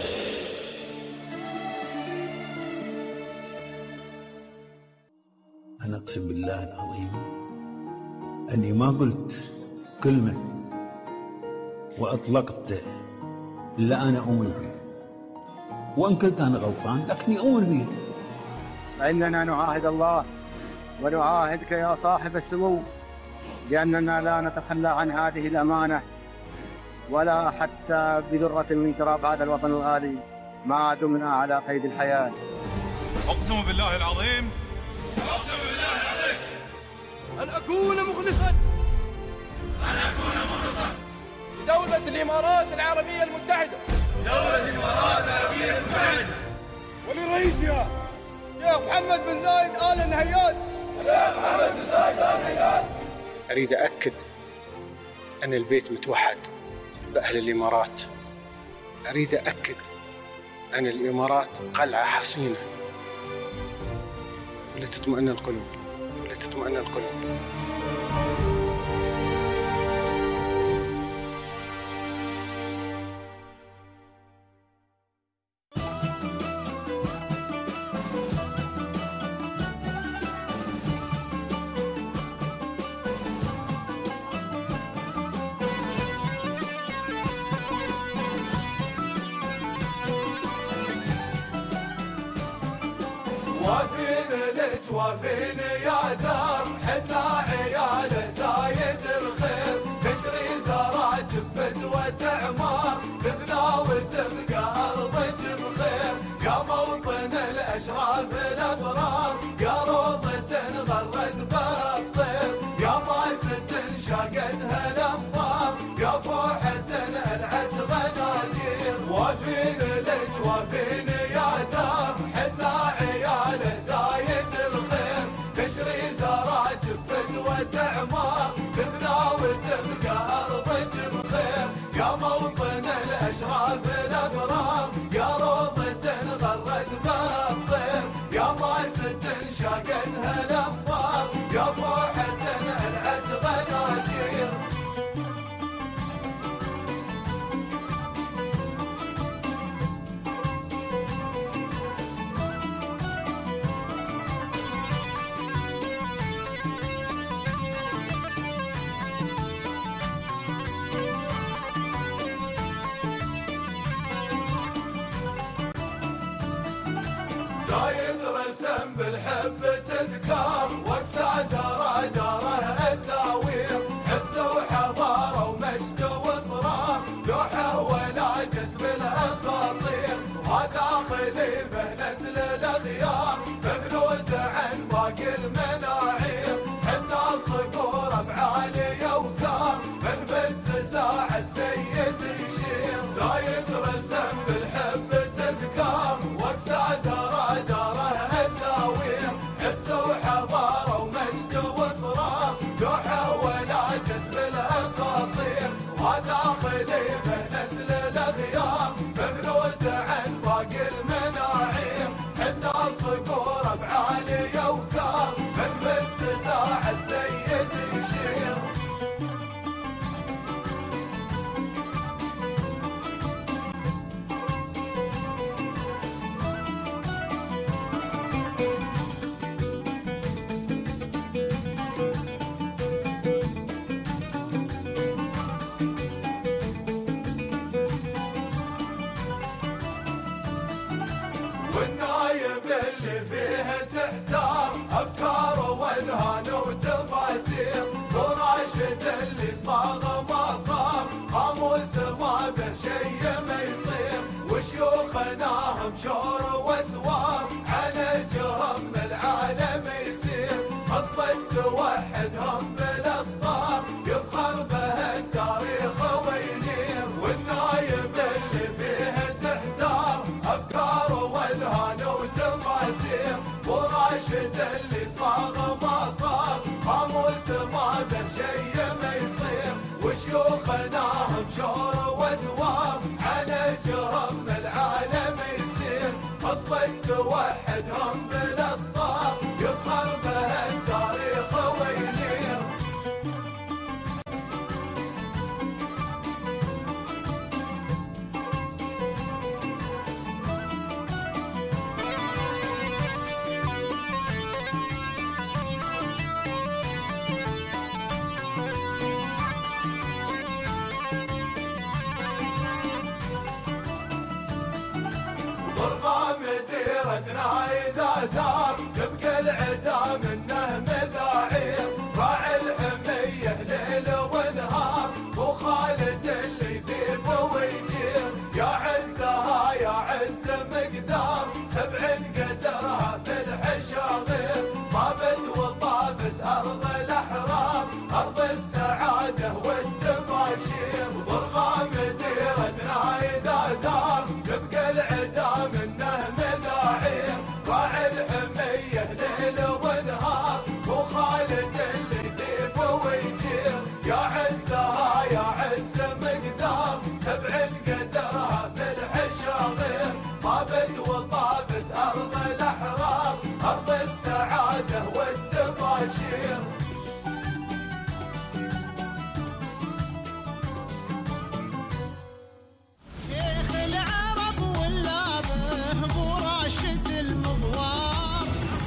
أنا أقسم بالله العظيم أني ما قلت كلمة وأطلقت إلا أنا أؤمن به، وإن كنت أنا غلطان لكني أؤمن به. فإننا نعاهد الله ونعاهدك يا صاحب السمو بأننا لا نتخلى عن هذه الأمانة ولا حتى بذرة من تراب هذا الوطن الغالي ما دمنا على قيد الحياة. أقسم بالله العظيم أقسم بالله العظيم أن أكون مخلصا أن أكون مخلصا لدولة الإمارات العربية المتحدة دولة الإمارات العربية المتحدة ولرئيسها شيخ محمد بن زايد آل نهيان شيخ محمد بن زايد آل نهيان. أريد أأكد أن البيت متوحد بأهل الإمارات. أريد أأكد أن الإمارات قلعة حصينة ولتطمئن القلوب ولتطمئن القلوب. وافين يا دار حنا عيال زايد الخير نشري ثرى جفد وتعمار تبنى وتبقى أرضك بخير يا موطن الأشراف الأبرار يا روضة غرد بها الطير يا ماسة شاقتها الأمطار يا فوحة ألعت غنادير وافين لك وافين يا دار حنا عيال زايد نشري ثرى جفد وتعمار تبنى وتبقى أرضك بخير يا موطن الأشراف الأبرار يا روضة غرد بها الطير يا ماسة شاقتها الأمطار يا فوحة ألعت غنادير. زايد رسم بالحب تذكار توحدهم بالاسطار يفخر به التاريخ وينير والنايم اللي فيه تحتار افكار واذهان وتفاسير وراشد اللي صار ما صار قاموس ما به شيء ما يصير وشيوخنا هم شور وسوار على جرم العالم يسير قصة توحدهم بالاسطار يفخر به التاريخ وينير ضرغام ديرتنا إذا دار تبقى العدا منه مذاعير راعي الحمية ليل ونهار وخالد اللي يذيب ويجير يا عزها يا عز مقدار سبع قدرها بالحشاغير طابت وطابت أرض الأحرار أرض السعادة والتباشير ضرغام ديرتنا إذا دار تبقى العدا منه مذاعير راعي الحمية ليل ونهار وخالد اللي يذيب ويجير يا عزها يا عز مقدار سبع قدرها بالحشاغير طابت وطابت أرض الأحرار أرض السعادة والتباشير شيخ العرب ولا به ابو راشد المغوار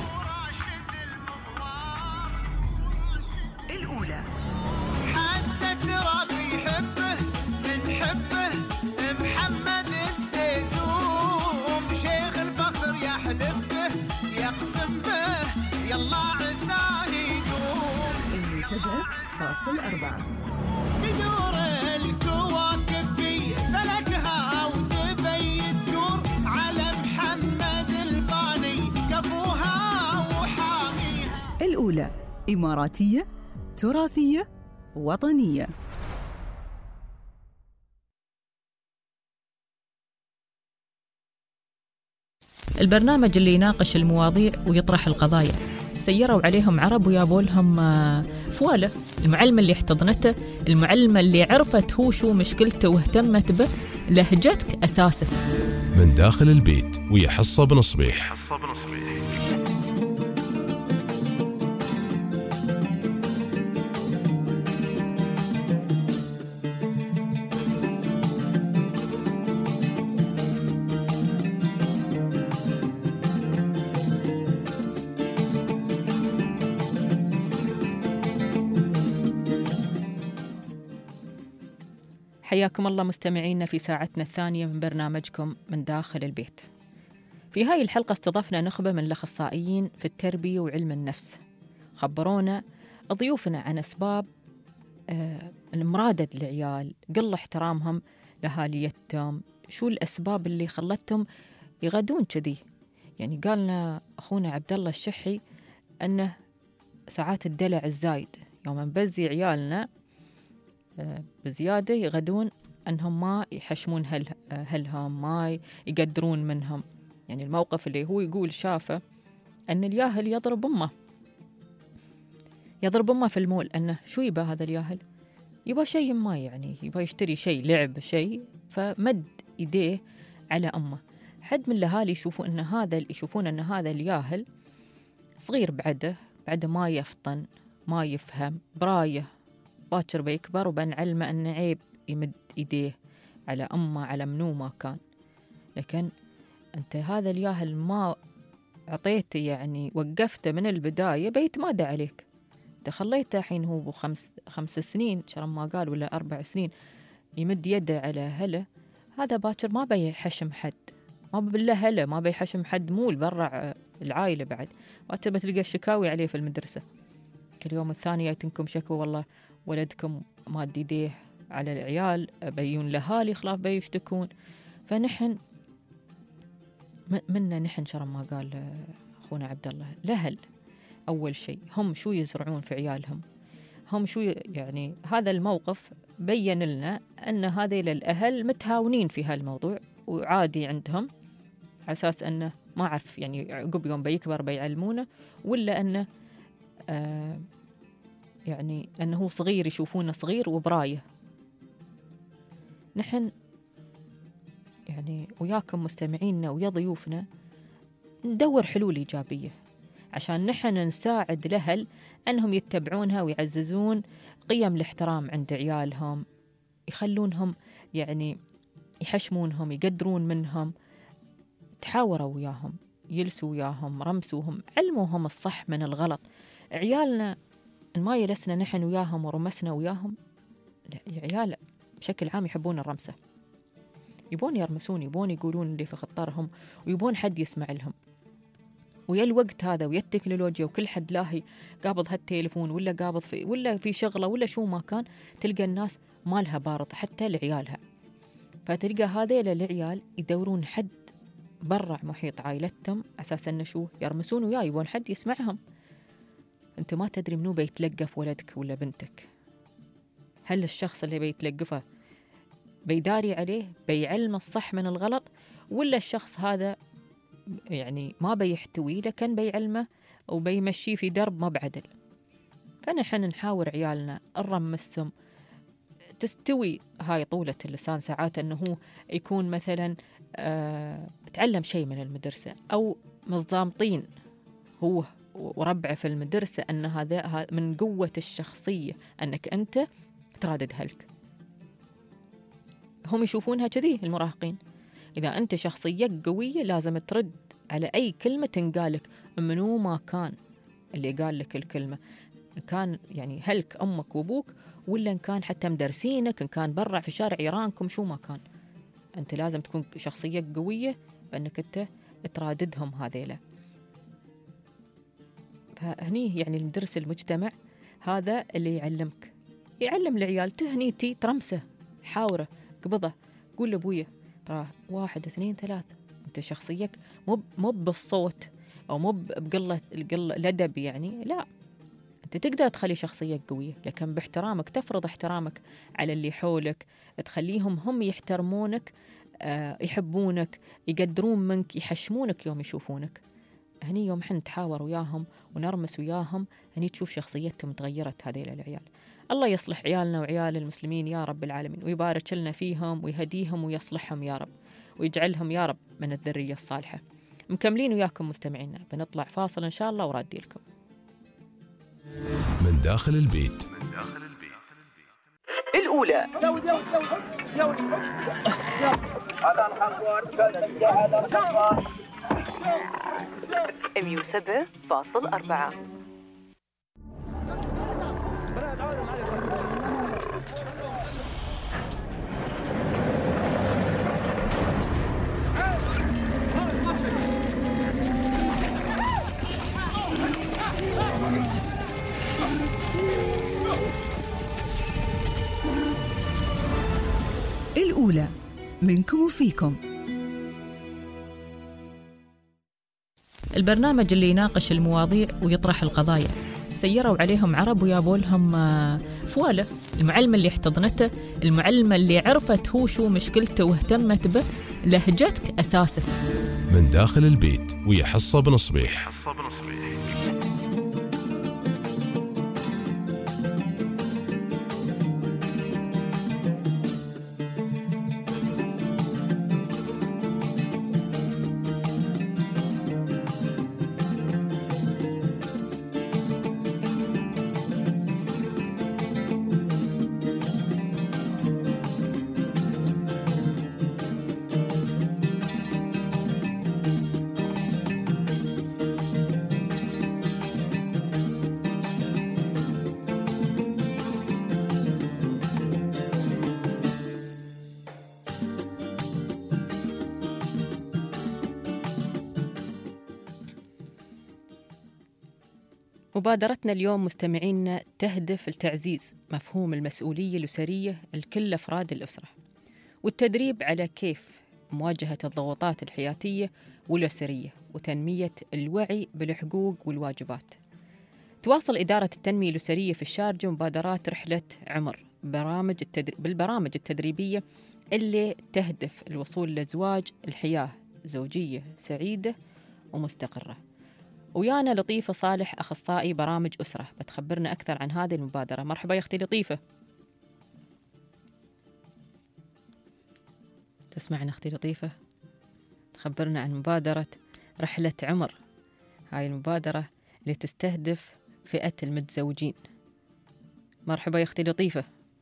الاولى حتى ترى بيحبه من حبه محمد السيسوم شيخ الفخر يحلف به يقسم به يلا عساه يدوم سبعة فاصل أربعة تدور الكواكب في فلكها ودبي تدور على محمد الباني كفوها وحاميها. الأولى إماراتية تراثية وطنية. البرنامج اللي يناقش المواضيع ويطرح القضايا. سيروا عليهم عرب ويابوا لهم فوالة. المعلمة اللي احتضنته، المعلمة اللي عرفت هو شو مشكلته واهتمت به، لهجتك أساسك. من داخل البيت ويا حصة بنصبيح. حياكم الله مستمعينا في ساعتنا الثانية من برنامجكم من داخل البيت. في هاي الحلقة استضفنا نخبة من الأخصائيين في التربية وعلم النفس. خبرونا ضيوفنا عن أسباب آه المرادة العيال، قل احترامهم لأهاليتهم، شو الأسباب اللي خلتهم يغدون كذي. يعني قالنا أخونا عبد الله الشحي أنه ساعات الدلع الزايد، يوم نبزي عيالنا بزيادة يغدون أنهم ما يحشمون هل هلهم، ما يقدرون منهم. يعني الموقف اللي هو يقول شافه أن الياهل يضرب أمه يضرب أمه في المول، أنه شو يبى هذا الياهل؟ يبى شيء ما، يعني يبى يشتري شيء لعب شيء، فمد يديه على أمه. حد من الأهالي يشوفون أن هذا يشوفون أن هذا الياهل صغير بعده بعده ما يفطن ما يفهم برايه، باكر بيكبر وبنعلمه أن عيب يمد إيديه على أمه على منو ما كان. لكن أنت هذا الياهل ما عطيته، يعني وقفته من البداية، بيتمادى عليك. أنت خليته حين هو بخمس خمس سنين شرم ما قال ولا أربع سنين يمد يده على هله، هذا باكر ما بيحشم حد، ما بالله هله ما بيحشم حد مول برا العائلة. بعد باكر بتلقى الشكاوي عليه في المدرسة. كل يوم الثاني يأتنكم شكوى والله ولدكم ماد يديه على العيال، بيون لهالي خلاف بيشتكون. فنحن منا نحن شرم ما قال أخونا عبد الله لهل أول شيء هم شو يزرعون في عيالهم، هم شو يعني. هذا الموقف بين لنا أن هذيل الأهل متهاونين في هالموضوع وعادي عندهم، على أساس أنه ما أعرف يعني عقب يوم بيكبر بيعلمونه، ولا أنه آه يعني أنه صغير يشوفونه صغير وبرايه. نحن يعني وياكم مستمعينا ويا ضيوفنا ندور حلول إيجابية عشان نحن نساعد الأهل أنهم يتبعونها ويعززون قيم الاحترام عند عيالهم، يخلونهم يعني يحشمونهم، يقدرون منهم، تحاوروا وياهم، يلسوا وياهم، رمسوهم، علموهم الصح من الغلط. عيالنا ما يلسنا نحن وياهم ورمسنا وياهم، عيال بشكل عام يحبون الرمسة، يبون يرمسون، يبون يقولون اللي في خطرهم، ويبون حد يسمع لهم. ويا الوقت هذا ويا التكنولوجيا وكل حد لاهي قابض هالتليفون ولا قابض في ولا في شغله ولا شو ما كان، تلقى الناس مالها بارض حتى لعيالها. فتلقى هذيل العيال يدورون حد برع محيط عائلتهم أساسا أنه شو يرمسون وياه، يبون حد يسمعهم. أنت ما تدري منو بيتلقف ولدك ولا بنتك، هل الشخص اللي بيتلقفه بيداري عليه بيعلم الصح من الغلط، ولا الشخص هذا يعني ما بيحتوي لكن بيعلمه وبيمشيه في درب ما بعدل. فنحن نحاور عيالنا نرمسهم، تستوي هاي طولة اللسان ساعات أنه هو يكون مثلا آه تعلم شيء من المدرسة أو مضامطين هو وربعه في المدرسة أن هذا من قوة الشخصية أنك أنت ترادد هلك. هم يشوفونها كذي المراهقين، إذا أنت شخصية قوية لازم ترد على أي كلمة تنقالك، منو ما كان اللي قال لك الكلمة، كان يعني هلك أمك وأبوك، ولا إن كان حتى مدرسينك، إن كان برع في شارع يرانكم، شو ما كان، أنت لازم تكون شخصية قوية بأنك أنت تراددهم هذيلا. فهني يعني المدرس المجتمع هذا اللي يعلمك، يعلم العيال، تهنيتي ترمسه، حاوره، قبضه، قول لأبويا ترى واحد اثنين ثلاثة، أنت شخصيك مو مو بالصوت أو مو بقلة القلة الأدب يعني، لا، أنت تقدر تخلي شخصية قوية، لكن باحترامك، تفرض احترامك على اللي حولك، تخليهم هم يحترمونك، آه يحبونك، يقدرون منك، يحشمونك يوم يشوفونك. هني يوم حن نتحاور وياهم ونرمس وياهم، هني تشوف شخصيتهم تغيرت هذيل العيال. الله يصلح عيالنا وعيال المسلمين يا رب العالمين، ويبارك لنا فيهم ويهديهم ويصلحهم يا رب، ويجعلهم يا رب من الذرية الصالحة. مكملين وياكم مستمعينا، بنطلع فاصل إن شاء الله ورادي لكم. من داخل البيت الأولى مية وسبعة فاصل أربعة. الأولى منكم وفيكم، البرنامج اللي يناقش المواضيع ويطرح القضايا. سيروا عليهم عرب ويابوا لهم فوالة، المعلمة اللي احتضنته، المعلمة اللي عرفت هو شو مشكلته واهتمت به، لهجتك أساسك. من داخل البيت ويا حصة بن صبيح. مبادرتنا اليوم مستمعينا تهدف لتعزيز مفهوم المسؤولية الأسرية لكل أفراد الأسرة، والتدريب على كيف مواجهة الضغوطات الحياتية والأسرية، وتنمية الوعي بالحقوق والواجبات. تواصل إدارة التنمية الأسرية في الشارجة مبادرات رحلة عمر برامج التدري... بالبرامج التدريبية اللي تهدف الوصول لزواج الحياة زوجية سعيدة ومستقرة. ويانا لطيفة صالح أخصائي برامج أسرة بتخبرنا أكثر عن هذه المبادرة. مرحبا يا أختي لطيفة. تسمعنا أختي لطيفة؟ تخبرنا عن مبادرة رحلة عمر، هاي المبادرة اللي تستهدف فئة المتزوجين. مرحبا يا أختي لطيفة.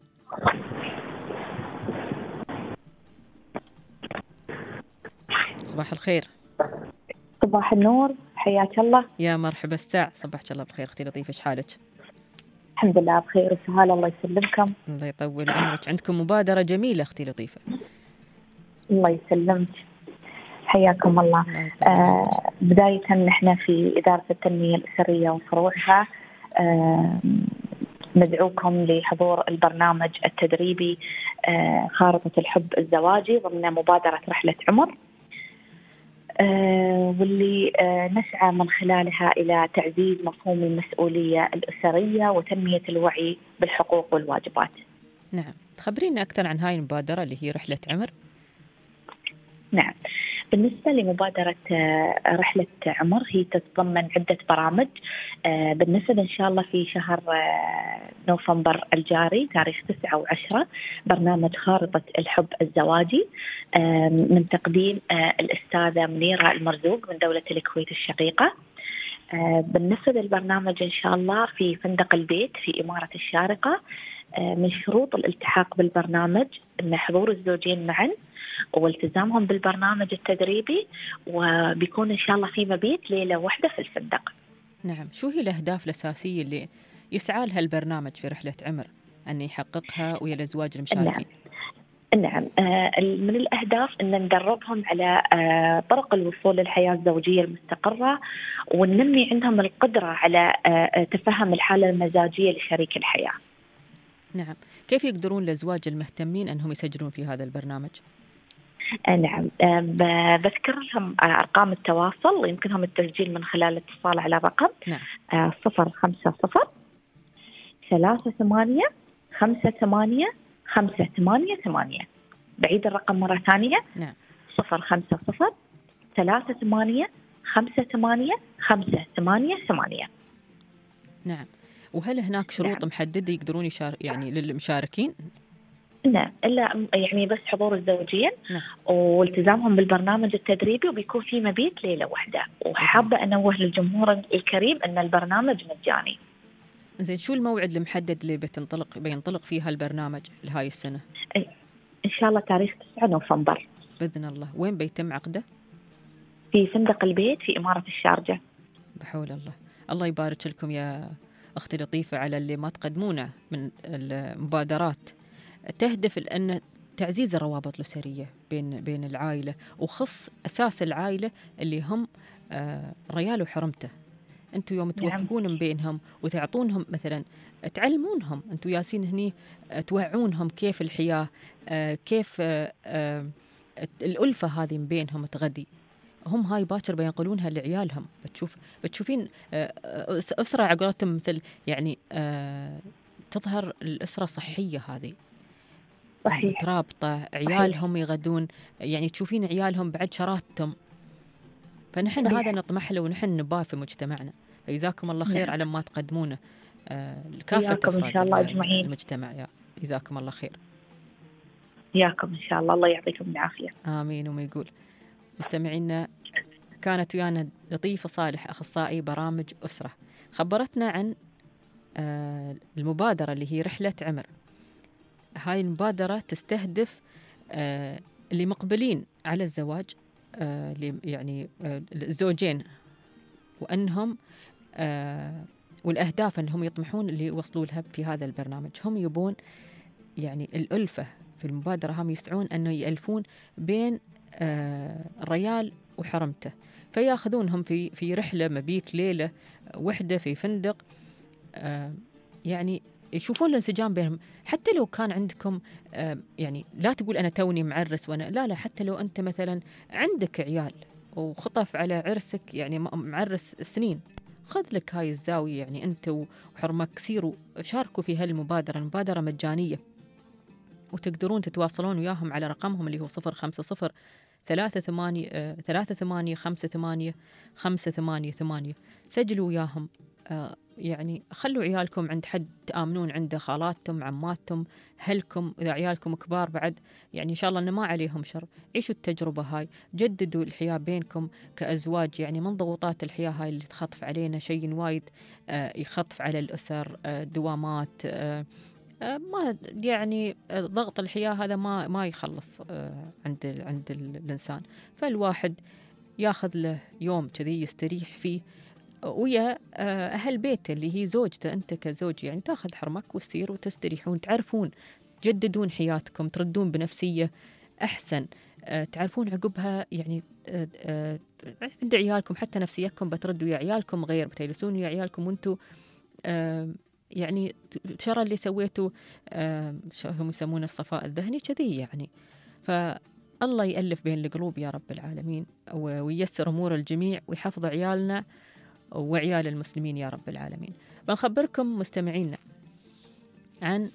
صباح الخير. صباح النور، حياك الله. يا مرحبا الساع، صباحك الله بخير أختي لطيفة، إيش حالك؟ الحمد لله بخير وسهالة، الله يسلمكم. الله يطول عمرك. عندكم مبادرة جميلة أختي لطيفة. الله يسلمك، حياكم الله. آه بداية نحن في إدارة التنمية الأسرية وفروعها آه ندعوكم لحضور البرنامج التدريبي آه خارطة الحب الزواجي ضمن مبادرة رحلة عمر، آه واللي آه نسعى من خلالها إلى تعزيز مفهوم المسؤولية الأسرية وتنمية الوعي بالحقوق والواجبات. نعم، تخبرينا أكثر عن هاي المبادرة اللي هي رحلة عمر. نعم، بالنسبة لمبادرة رحلة عمر هي تتضمن عدة برامج. بالنسبة إن شاء الله في شهر نوفمبر الجاري تاريخ تسعة وعشرة برنامج خارطة الحب الزواجي من تقديم الأستاذة منيرة المرزوق من دولة الكويت الشقيقة. بالنسبة للبرنامج إن شاء الله في فندق البيت في إمارة الشارقة، من شروط الالتحاق بالبرنامج أن حضور الزوجين معا والتزامهم بالبرنامج التدريبي، وبيكون إن شاء الله في مبيت ليلة واحدة في الفندق. نعم، شو هي الأهداف الأساسية اللي يسعى لها البرنامج في رحلة عمر أن يحققها ويا الأزواج المشاركين؟ نعم, نعم. من الأهداف أن ندربهم على طرق الوصول للحياة الزوجية المستقرة، وننمي عندهم القدرة على تفهم الحالة المزاجية لشريك الحياة. نعم، كيف يقدرون الأزواج المهتمين أنهم يسجلون في هذا البرنامج؟ نعم، بذكر لهم أرقام التواصل ويمكنهم التسجيل من خلال الاتصال على رقم نعم. صفر خمسة صفر ثلاثة ثمانية خمسة ثمانية خمسة ثمانية ثمانية. بعيد الرقم مرة ثانية. نعم. صفر خمسة صفر ثلاثة ثمانية خمسة ثمانية خمسة ثمانية ثمانية. نعم، وهل هناك شروط نعم. محددة يقدرون يشار يعني للمشاركين؟ نعم، إلا يعني بس حضور الزوجين نعم. والتزامهم بالبرنامج التدريبي، وبيكون في مبيت ليلة واحدة. وحابة أنوه للجمهور الكريم أن البرنامج مجاني. زين، شو الموعد المحدد اللي بتنطلق بينطلق فيها البرنامج لهاي السنة؟ إن شاء الله تاريخ تسعة نوفمبر بإذن الله. وين بيتم عقده؟ في فندق البيت في إمارة الشارجة. بحول الله. الله يبارك لكم يا أختي لطيفة على اللي ما تقدمونه من المبادرات تهدف لأن تعزيز الروابط الأسرية بين بين العائلة، وخص أساس العائلة اللي هم آه ريال وحرمته. أنتوا يوم توفقون نعم. بينهم وتعطونهم مثلا، تعلمونهم أنتوا ياسين هني، توعونهم كيف الحياة، آه كيف آه آه الألفة هذه بينهم تغدي، هم هاي باكر بينقلونها لعيالهم. بتشوف بتشوفين آه أسرة عقلتهم مثل يعني آه تظهر الأسرة صحية هذه صحيح. مترابطة، عيالهم يغدون يعني تشوفين عيالهم بعد شراتهم. فنحن صحيح. هذا نطمح له ونحن نباه في مجتمعنا. فجزاكم الله خير نعم. على ما تقدمونه آه لكافة أفراد إن شاء الله أجمعين. المجتمع. يا جزاكم الله خير. ياكم إن شاء الله، الله يعطيكم العافية. آمين. وما يقول مستمعينا، كانت ويانا لطيفة صالح أخصائي برامج أسرة، خبرتنا عن آه المبادرة اللي هي رحلة عمر. هاي المبادرة تستهدف آه اللي مقبلين على الزواج، آه يعني آه الزوجين، وأنهم آه والأهداف أنهم يطمحون اللي يوصلوا لها في هذا البرنامج. هم يبون يعني الألفة في المبادرة، هم يسعون أنه يألفون بين آه الريال وحرمته، فياخذونهم في في رحلة مبيت ليلة وحدة في فندق، آه يعني يشوفون الانسجام بينهم. حتى لو كان عندكم آه يعني لا تقول أنا توني معرس وأنا لا لا حتى لو أنت مثلا عندك عيال وخطف على عرسك يعني معرس سنين خذ لك هاي الزاوية، يعني أنت وحرمك سيروا شاركوا في هالمبادرة، المبادرة مجانية، وتقدرون تتواصلون وياهم على رقمهم اللي هو صفر خمسة صفر ثلاثة ثمانية ثلاثة ثمانية خمسة ثمانية خمسة ثمانية ثمانية. سجلوا وياهم، آه يعني خلوا عيالكم عند حد تآمنون عنده، خالاتهم، عماتهم، هلكم، إذا عيالكم كبار بعد يعني إن شاء الله أنه ما عليهم شر. عيشوا التجربة هاي، جددوا الحياة بينكم كأزواج، يعني من ضغوطات الحياة هاي اللي تخطف علينا شيء وايد آه يخطف على الأسر، آه دوامات، آه آه ما يعني آه ضغط الحياة هذا ما ما يخلص آه عند عند الإنسان. فالواحد ياخذ له يوم كذي يستريح فيه ويا أهل بيته اللي هي زوجته. أنت كزوج يعني تاخذ حرمك وتصير وتستريحون، تعرفون، تجددون حياتكم، تردون بنفسية أحسن، تعرفون عقبها يعني عند عيالكم حتى نفسيتكم بتردوا ويا عيالكم غير، بتجلسون ويا عيالكم وانتوا يعني ترى اللي سويتوا شو هم يسمونه الصفاء الذهني كذي يعني. فالله يألف بين القلوب يا رب العالمين، وييسر أمور الجميع، ويحفظ عيالنا وعيال المسلمين يا رب العالمين. بنخبركم مستمعينا عن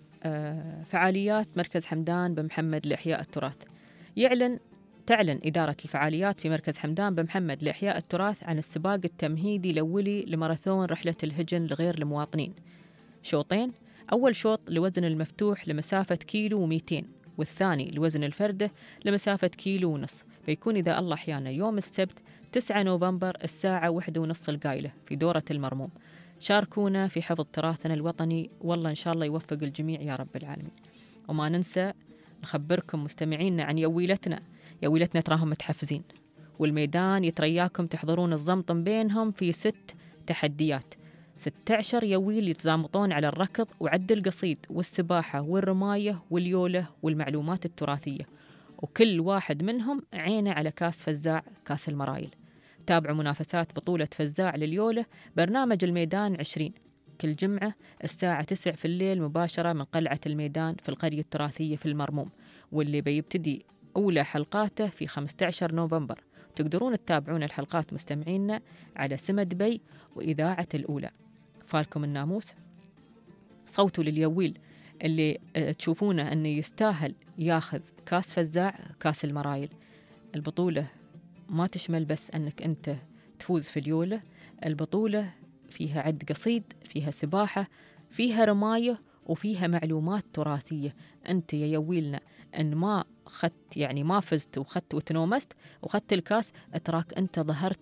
فعاليات مركز حمدان بن محمد لإحياء التراث. يعلن تعلن إدارة الفعاليات في مركز حمدان بن محمد لإحياء التراث عن السباق التمهيدي الأولي لماراثون رحلة الهجن لغير المواطنين، شوطين، أول شوط لوزن المفتوح لمسافة كيلو ومئتين، والثاني لوزن الفردة لمسافة كيلو ونص. فيكون إذا الله أحيانا يوم السبت تسعة نوفمبر الساعة واحدة ونص القايلة في دورة المرموم. شاركونا في حفظ تراثنا الوطني، والله إن شاء الله يوفق الجميع يا رب العالمين. وما ننسى نخبركم مستمعينا عن يويلتنا. يويلتنا تراهم متحفزين، والميدان يترياكم تحضرون الزمطم بينهم في ست تحديات، ستة عشر يويل يتزامطون على الركض وعد القصيد والسباحة والرماية واليولة والمعلومات التراثية، وكل واحد منهم عينه على كاس فزاع كاس المرايل. تابعوا منافسات بطولة فزاع لليولة برنامج الميدان عشرين كل جمعة الساعة تسعة في الليل مباشرة من قلعة الميدان في القرية التراثية في المرموم، واللي بيبتدي أولى حلقاته في خمسة عشر نوفمبر. تقدرون تتابعون الحلقات مستمعينا على سمد بي وإذاعة الأولى. فالكم الناموس، صوتوا لليويل اللي تشوفونه أنه يستاهل ياخذ كاس فزاع كاس المرايل. البطولة ما تشمل بس أنك أنت تفوز في اليولة، البطولة فيها عد قصيد، فيها سباحة، فيها رماية، وفيها معلومات تراثية. أنت يا يويلنا أن ما خدت يعني ما فزت وخدت وتنومست وخدت الكاس، أتراك أنت ظهرت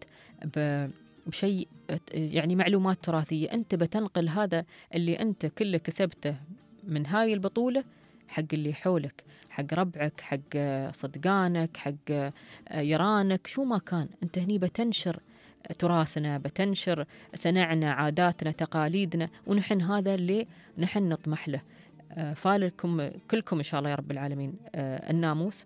بشيء يعني معلومات تراثية. أنت بتنقل هذا اللي أنت كله كسبته من هاي البطولة حق اللي حولك، حق ربعك، حق صدقانك، حق يرانك، شو ما كان. أنت هني بتنشر تراثنا، بتنشر سنعنا، عاداتنا، تقاليدنا، ونحن هذا اللي نحن نطمح له. فالكم كلكم إن شاء الله يا رب العالمين الناموس.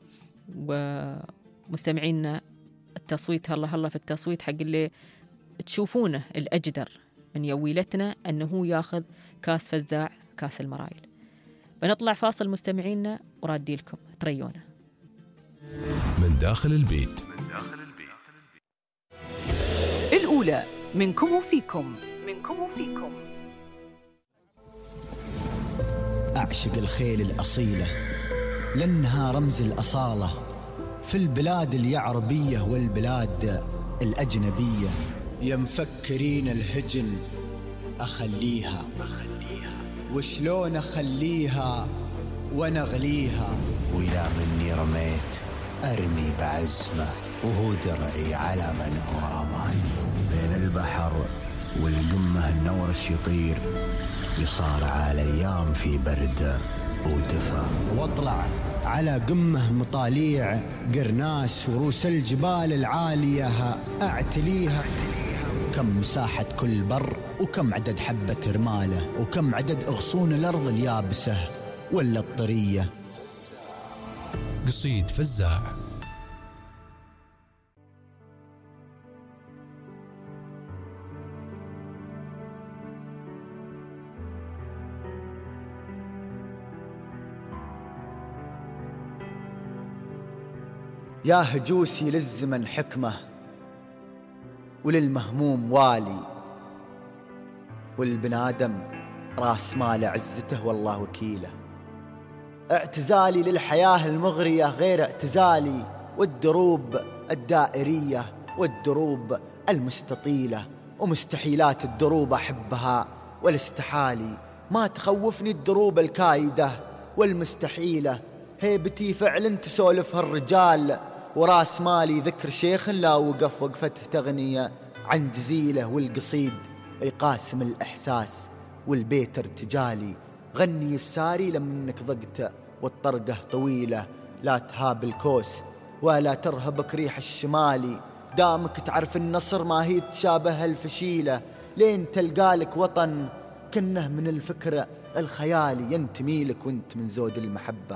ومستمعينا التصويت، هلا هلا في التصويت حق اللي تشوفونه الأجدر من يويلتنا أنه ياخذ كاس فزاع كاس المرايل. بنطلع فاصل مستمعينا ورادي لكم تريونا من داخل البيت. الأولى منكم وفيكم منكم وفيكم. أعشق الخيل الأصيلة لأنها رمز الأصالة في البلاد اليعربية والبلاد الأجنبية. يا مفكرين الهجن أخليها، وشلون أخليها ونغليها، وإذا مني رميت أرمي بعزمه وهو درعي على من هو رماني. بين البحر والقمة النورش يطير، يصارع الأيام في برد ودفا، واطلع على قمة مطاليع قرناس وروس الجبال العالية أعتليها. كم مساحة كل بر، وكم عدد حبة رماله، وكم عدد أغصون الأرض اليابسة ولا الطرية. قصيد فزاع. يا هجوسي للزمن حكمة وللمهموم والي، والبنادم راس مال عزته والله وكيله. اعتزالي للحياة المغرية غير اعتزالي والدروب الدائرية والدروب المستطيلة، ومستحيلات الدروب أحبها والاستحالي، ما تخوفني الدروب الكايدة والمستحيلة. هيبتي فعلا تسولفها الرجال، وراس مالي ذكر شيخ لا وقف وقفته تغنية عن جزيلة، والقصيد يقاسم الإحساس والبيت ارتجالي. غني الساري لمنك ضقت والطرقة طويلة، لا تهاب الكوس ولا ترهبك ريح الشمالي، دامك تعرف النصر ما هي تشابه الفشيلة، لين تلقالك وطن كنه من الفكرة الخيالي، ينتمي لك وانت من زود المحبة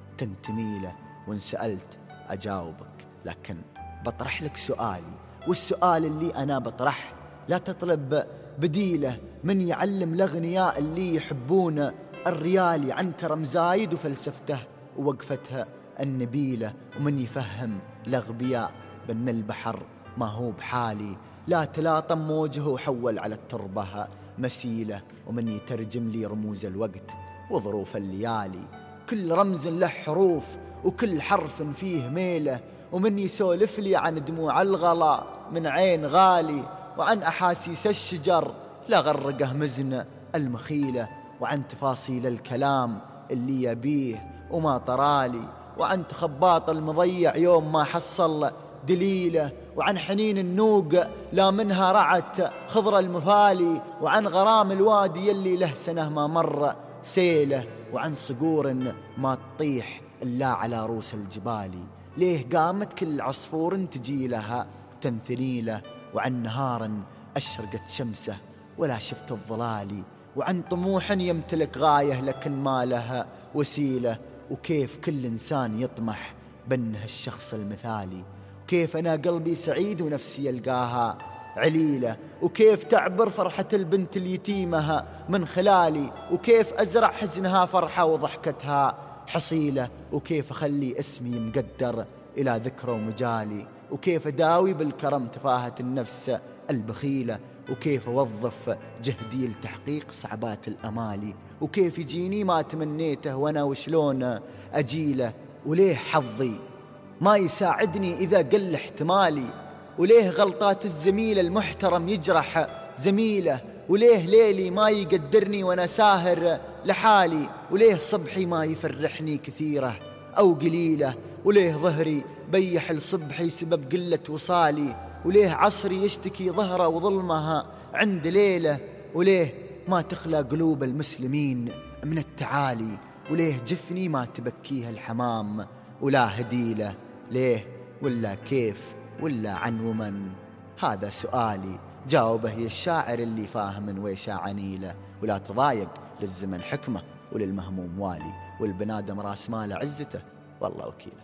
تنتمي له. وان سألت أجاوبك، لكن بطرح لك سؤالي، والسؤال اللي أنا بطرح لا تطلب بديله، من يعلم الأغنياء اللي يحبون الريالي عن كرم زايد وفلسفته ووقفتها النبيلة، ومن يفهم الأغبياء بأن البحر ما هو بحالي، لا تلاطم موجه وحول على التربة مسيلة، ومن يترجم لي رموز الوقت وظروف الليالي، كل رمز له حروف وكل حرف فيه ميلة، ومن يسولف لي عن دموع الغلا من عين غالي، وعن أحاسيس الشجر لا غرقه مزن المخيلة، وعن تفاصيل الكلام اللي يبيه وما طرالي، وعن تخباط المضيع يوم ما حصل دليله، وعن حنين النوق لا منها رعت خضر المفالي، وعن غرام الوادي يلي له سنة ما مر سيله، وعن صقور ما تطيح إلا على روس الجبال، ليه قامت كل عصفور تجي لها تمثليله، وعن نهار أشرقت شمسه ولا شفت الظلال، وعن طموح يمتلك غاية لكن ما لها وسيلة، وكيف كل إنسان يطمح بأنه الشخص المثالي، وكيف أنا قلبي سعيد ونفسي يلقاها عليلة، وكيف تعبر فرحة البنت اليتيمة من خلالي، وكيف أزرع حزنها فرحة وضحكتها حصيلة، وكيف أخلي اسمي مقدر إلى ذكرى ومجالي، وكيف أداوي بالكرم تفاهة النفس البخيلة، وكيف أوظف جهدي لتحقيق صعبات الأمالي، وكيف يجيني ما تمنيته وأنا وشلون أجيله، وليه حظي ما يساعدني إذا قل احتمالي، وليه غلطات الزميل المحترم يجرح زميله، وليه ليلي ما يقدرني وأنا ساهر لحالي، وليه صبحي ما يفرحني كثيرة أو قليلة، وليه ظهري بيح لصبحي سبب قلة وصالي، وليه عصري يشتكي ظهره وظلمها عند ليلة، وليه ما تخلى قلوب المسلمين من التعالي، وليه جفني ما تبكيها الحمام ولا هديلة، ليه ولا كيف ولا عن ومن؟ هذا سؤالي جاوبه يا الشاعر اللي فاهم ويش عنيله، ولا تضايق للزمن حكمة وللمهموم والي، والبنادم راس مال عزته والله وكيله.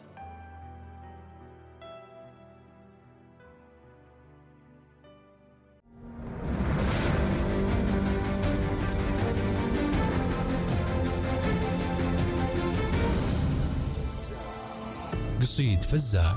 قصيد فزاع.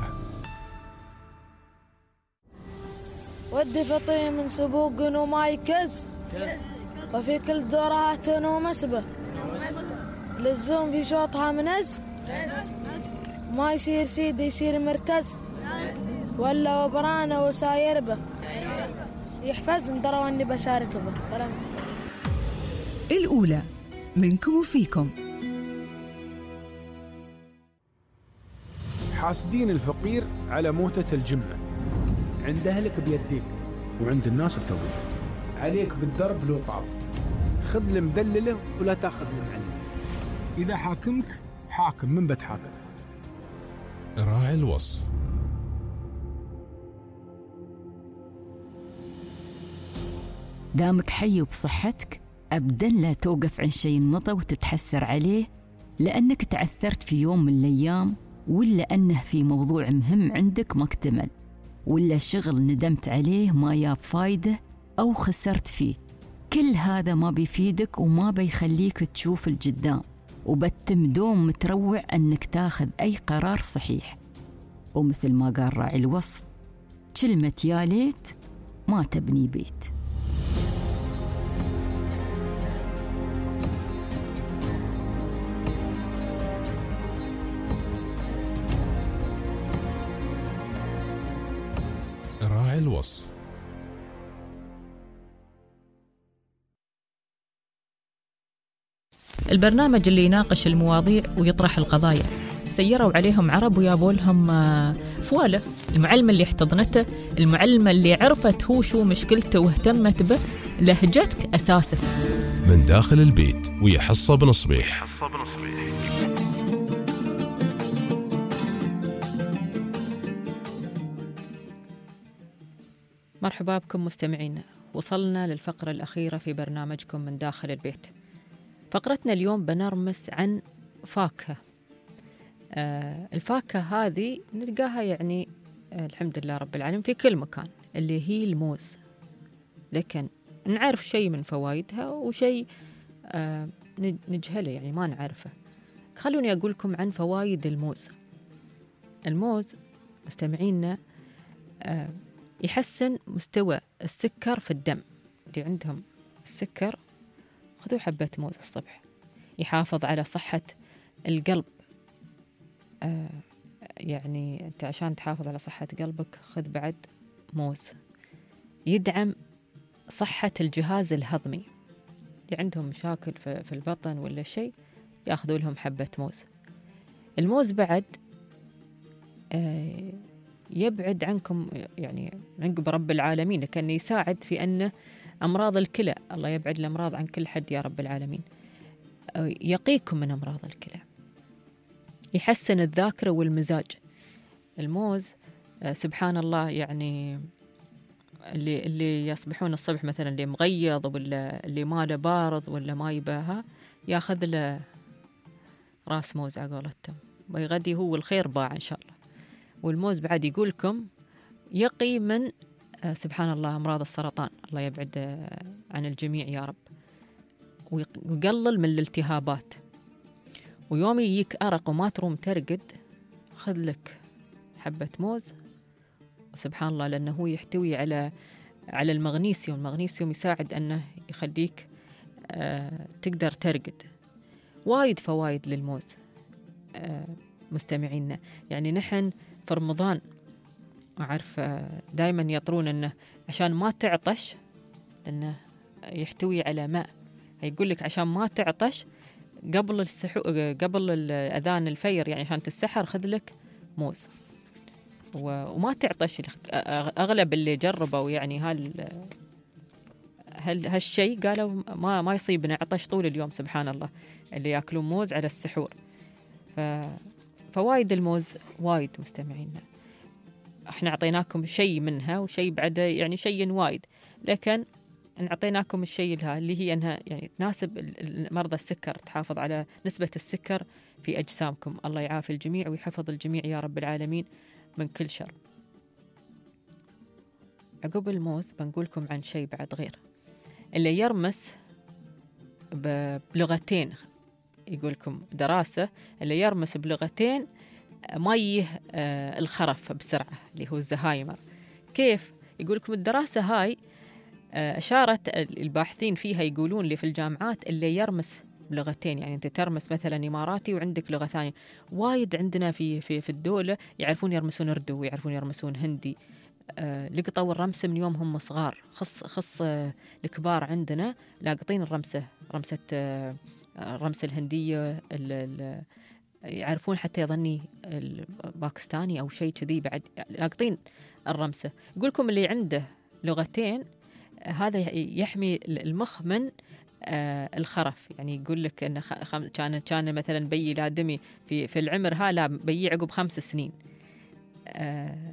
ودي فطي من سبوق وما يكز، وفي كل ذرات ومسبة للزوم في شوطها منز، ما يصير سيد يصير مرتز، ولا وبرانه وساير به يحفظ دروا اني بشارك به. سلام. الأولى منكم وفيكم. حاسدين الفقير على موتة الجمعة، عند أهلك بيديك وعند الناس بثوبك، عليك بالدرب لو طاب، خذ المدلله ولا تاخذ المعلم، إذا حاكمك حاكم من بتحاكم. راعي الوصف. دامك حي وبصحتك أبداً لا توقف عن شيء مضى وتتحسر عليه لأنك تعثرت في يوم من الأيام، ولا أنه في موضوع مهم عندك ما اكتمل، ولا شغل ندمت عليه ما ياب فايدة أو خسرت فيه. كل هذا ما بيفيدك وما بيخليك تشوف القدام، وبتم دوم متروع أنك تاخذ أي قرار صحيح. ومثل ما قال راعي الوصف، كلمة يا ليت ما تبني بيت. الوصف. البرنامج اللي يناقش المواضيع ويطرح القضايا، سيروا عليهم عرب ويابوا لهم فوالة. المعلمة اللي احتضنته، المعلمة اللي عرفت هو شو مشكلته واهتمت به، لهجتك أساسه. من داخل البيت ويا حصة بنصبيح. مرحبا بكم مستمعينا، وصلنا للفقرة الأخيرة في برنامجكم من داخل البيت. فقرتنا اليوم بنرمس عن فاكهة. آه الفاكهة هذه نلقاها يعني آه الحمد لله رب العالمين في كل مكان، اللي هي الموز. لكن نعرف شيء من فوائدها وشيء آه نجهله، يعني ما نعرفه. خلوني أقول لكم عن فوائد الموز. الموز مستمعينا آه يحسن مستوى السكر في الدم. اللي عندهم السكر خذوا حبة موز الصبح. يحافظ على صحة القلب. آه يعني أنت عشان تحافظ على صحة قلبك خذ بعد موز. يدعم صحة الجهاز الهضمي. اللي عندهم مشاكل في البطن ولا شيء ياخذوا لهم حبة موز. الموز بعد آه يبعد عنكم، يعني عقب رب العالمين، لكنه يساعد في أنه أمراض الكلى، الله يبعد الأمراض عن كل حد يا رب العالمين. يقيكم من أمراض الكلى. يحسن الذاكرة والمزاج. الموز سبحان الله، يعني اللي اللي يصبحون الصبح مثلا اللي مغيض ولا اللي ماله بارض ولا ما يباها ياخذ له راس موز على قولتهم، ويغدي هو الخير باع إن شاء الله. والموز بعد يقولكم يقي من سبحان الله أمراض السرطان، الله يبعد عن الجميع يا رب، ويقلل من الالتهابات. ويوم يجيك أرق وما تروم ترقد خذ لك حبة موز، وسبحان الله لأنه هو يحتوي على على المغنيسيوم. المغنيسيوم يساعد أنه يخليك آه تقدر ترقد. وايد فوائد للموز آه مستمعينا. يعني نحن في رمضان أعرف دائما يطرون أنه عشان ما تعطش، لأنه يحتوي على ماء، يقول لك عشان ما تعطش قبل السحو قبل الأذان الفجر، يعني عشان تتسحر خذ لك موز وما تعطش. أغلب اللي جربوا يعني هال هال هالشيء قالوا ما ما يصيبنا عطش طول اليوم سبحان الله، اللي يأكلون موز على السحور. ففوائد الموز وايد مستمعينا. احنا اعطيناكم شيء منها وشيء بعده يعني شيء وايد، لكن نعطيناكم الشيء لها اللي هي انها يعني تناسب مرضى السكر، تحافظ على نسبة السكر في اجسامكم. الله يعافي الجميع ويحفظ الجميع يا رب العالمين من كل شر. عقب الموز بنقولكم عن شيء بعد غير، اللي يرمس بلغتين. يقولكم دراسة اللي يرمس بلغتين ما يه آه الخرف بسرعة، اللي هو الزهايمر. كيف؟ يقولكم الدراسة هاي آه أشارت الباحثين فيها، يقولون اللي في الجامعات اللي يرمس بلغتين، يعني أنت ترمس مثلا إماراتي وعندك لغة ثانية. وايد عندنا في في في الدولة يعرفون يرمسون أردو ويعرفون يرمسون هندي. آه لقطوا الرمس من يوم هم صغار، خص خص آه الكبار عندنا لاقطين الرمسة، رمسة آه الرمسة الهندية، ال ال يعرفون حتى يظني الباكستاني أو شيء كذي بعد لاقطين الرمسة. يقولكم اللي عنده لغتين هذا يحمي المخ من آه الخرف. يعني يقول لك إن كان كان مثلا بي لادمي في في العمر ها لا بي عقب خمس سنين. آه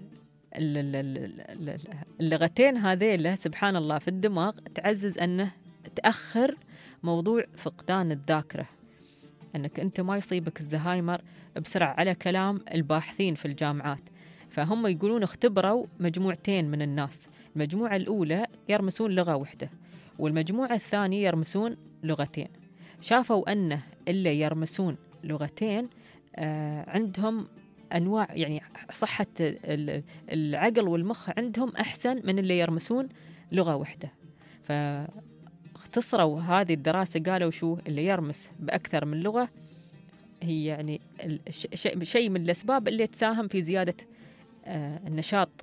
اللغتين هذيله سبحان الله في الدماغ تعزز أنه تأخر موضوع فقدان الذاكرة، أنك أنت ما يصيبك الزهايمر بسرعة على كلام الباحثين في الجامعات. فهم يقولون اختبروا مجموعتين من الناس، المجموعة الأولى يرمسون لغة واحدة والمجموعة الثانية يرمسون لغتين. شافوا أنه اللي يرمسون لغتين آه عندهم أنواع، يعني صحة العقل والمخ عندهم أحسن من اللي يرمسون لغة واحدة. فاختصروا هذه الدراسة قالوا شو اللي يرمس بأكثر من لغة هي يعني شيء من الأسباب اللي تساهم في زيادة آه النشاط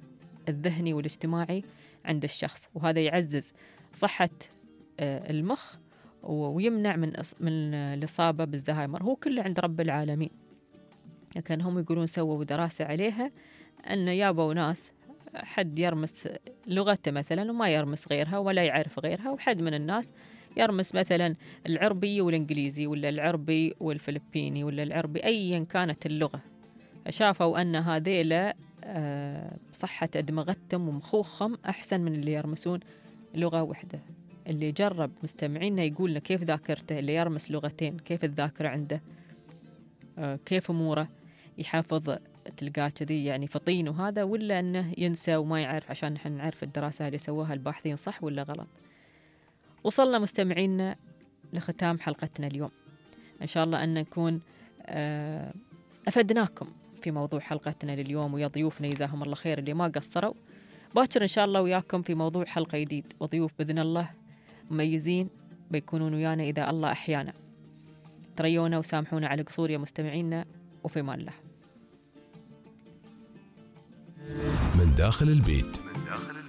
الذهني والاجتماعي عند الشخص، وهذا يعزز صحة المخ ويمنع من من الإصابة بالزهايمر. هو كله عند رب العالمين، لكن هم يقولون سووا دراسة عليها أن يابوا ناس حد يرمس لغته مثلا وما يرمس غيرها ولا يعرف غيرها، وحد من الناس يرمس مثلا العربي والإنجليزي ولا العربي والفلبيني ولا العربي أيا كانت اللغة. شافوا أن هذيلا صحة أدمغتهم ومخوخهم أحسن من اللي يرمسون لغة واحدة. اللي جرب مستمعينا يقولنا كيف ذاكرته، اللي يرمس لغتين كيف الذاكرة عنده، كيف أموره، يحافظ تلقاه كذي يعني فطين وهذا، ولا أنه ينسى وما يعرف، عشان نحن نعرف الدراسة اللي سواها الباحثين صح ولا غلط. وصلنا مستمعينا لختام حلقتنا اليوم، إن شاء الله أن نكون أفدناكم في موضوع حلقتنا لليوم، ويا ضيوفنا جزاهم الله خير اللي ما قصروا. باكر إن شاء الله وياكم في موضوع حلقة جديد، وضيوف بإذن الله مميزين بيكونون ويانا إذا الله أحيانا. تريونا وسامحونا على قصور يا مستمعينا، وفي مان الله. من داخل البيت. من داخل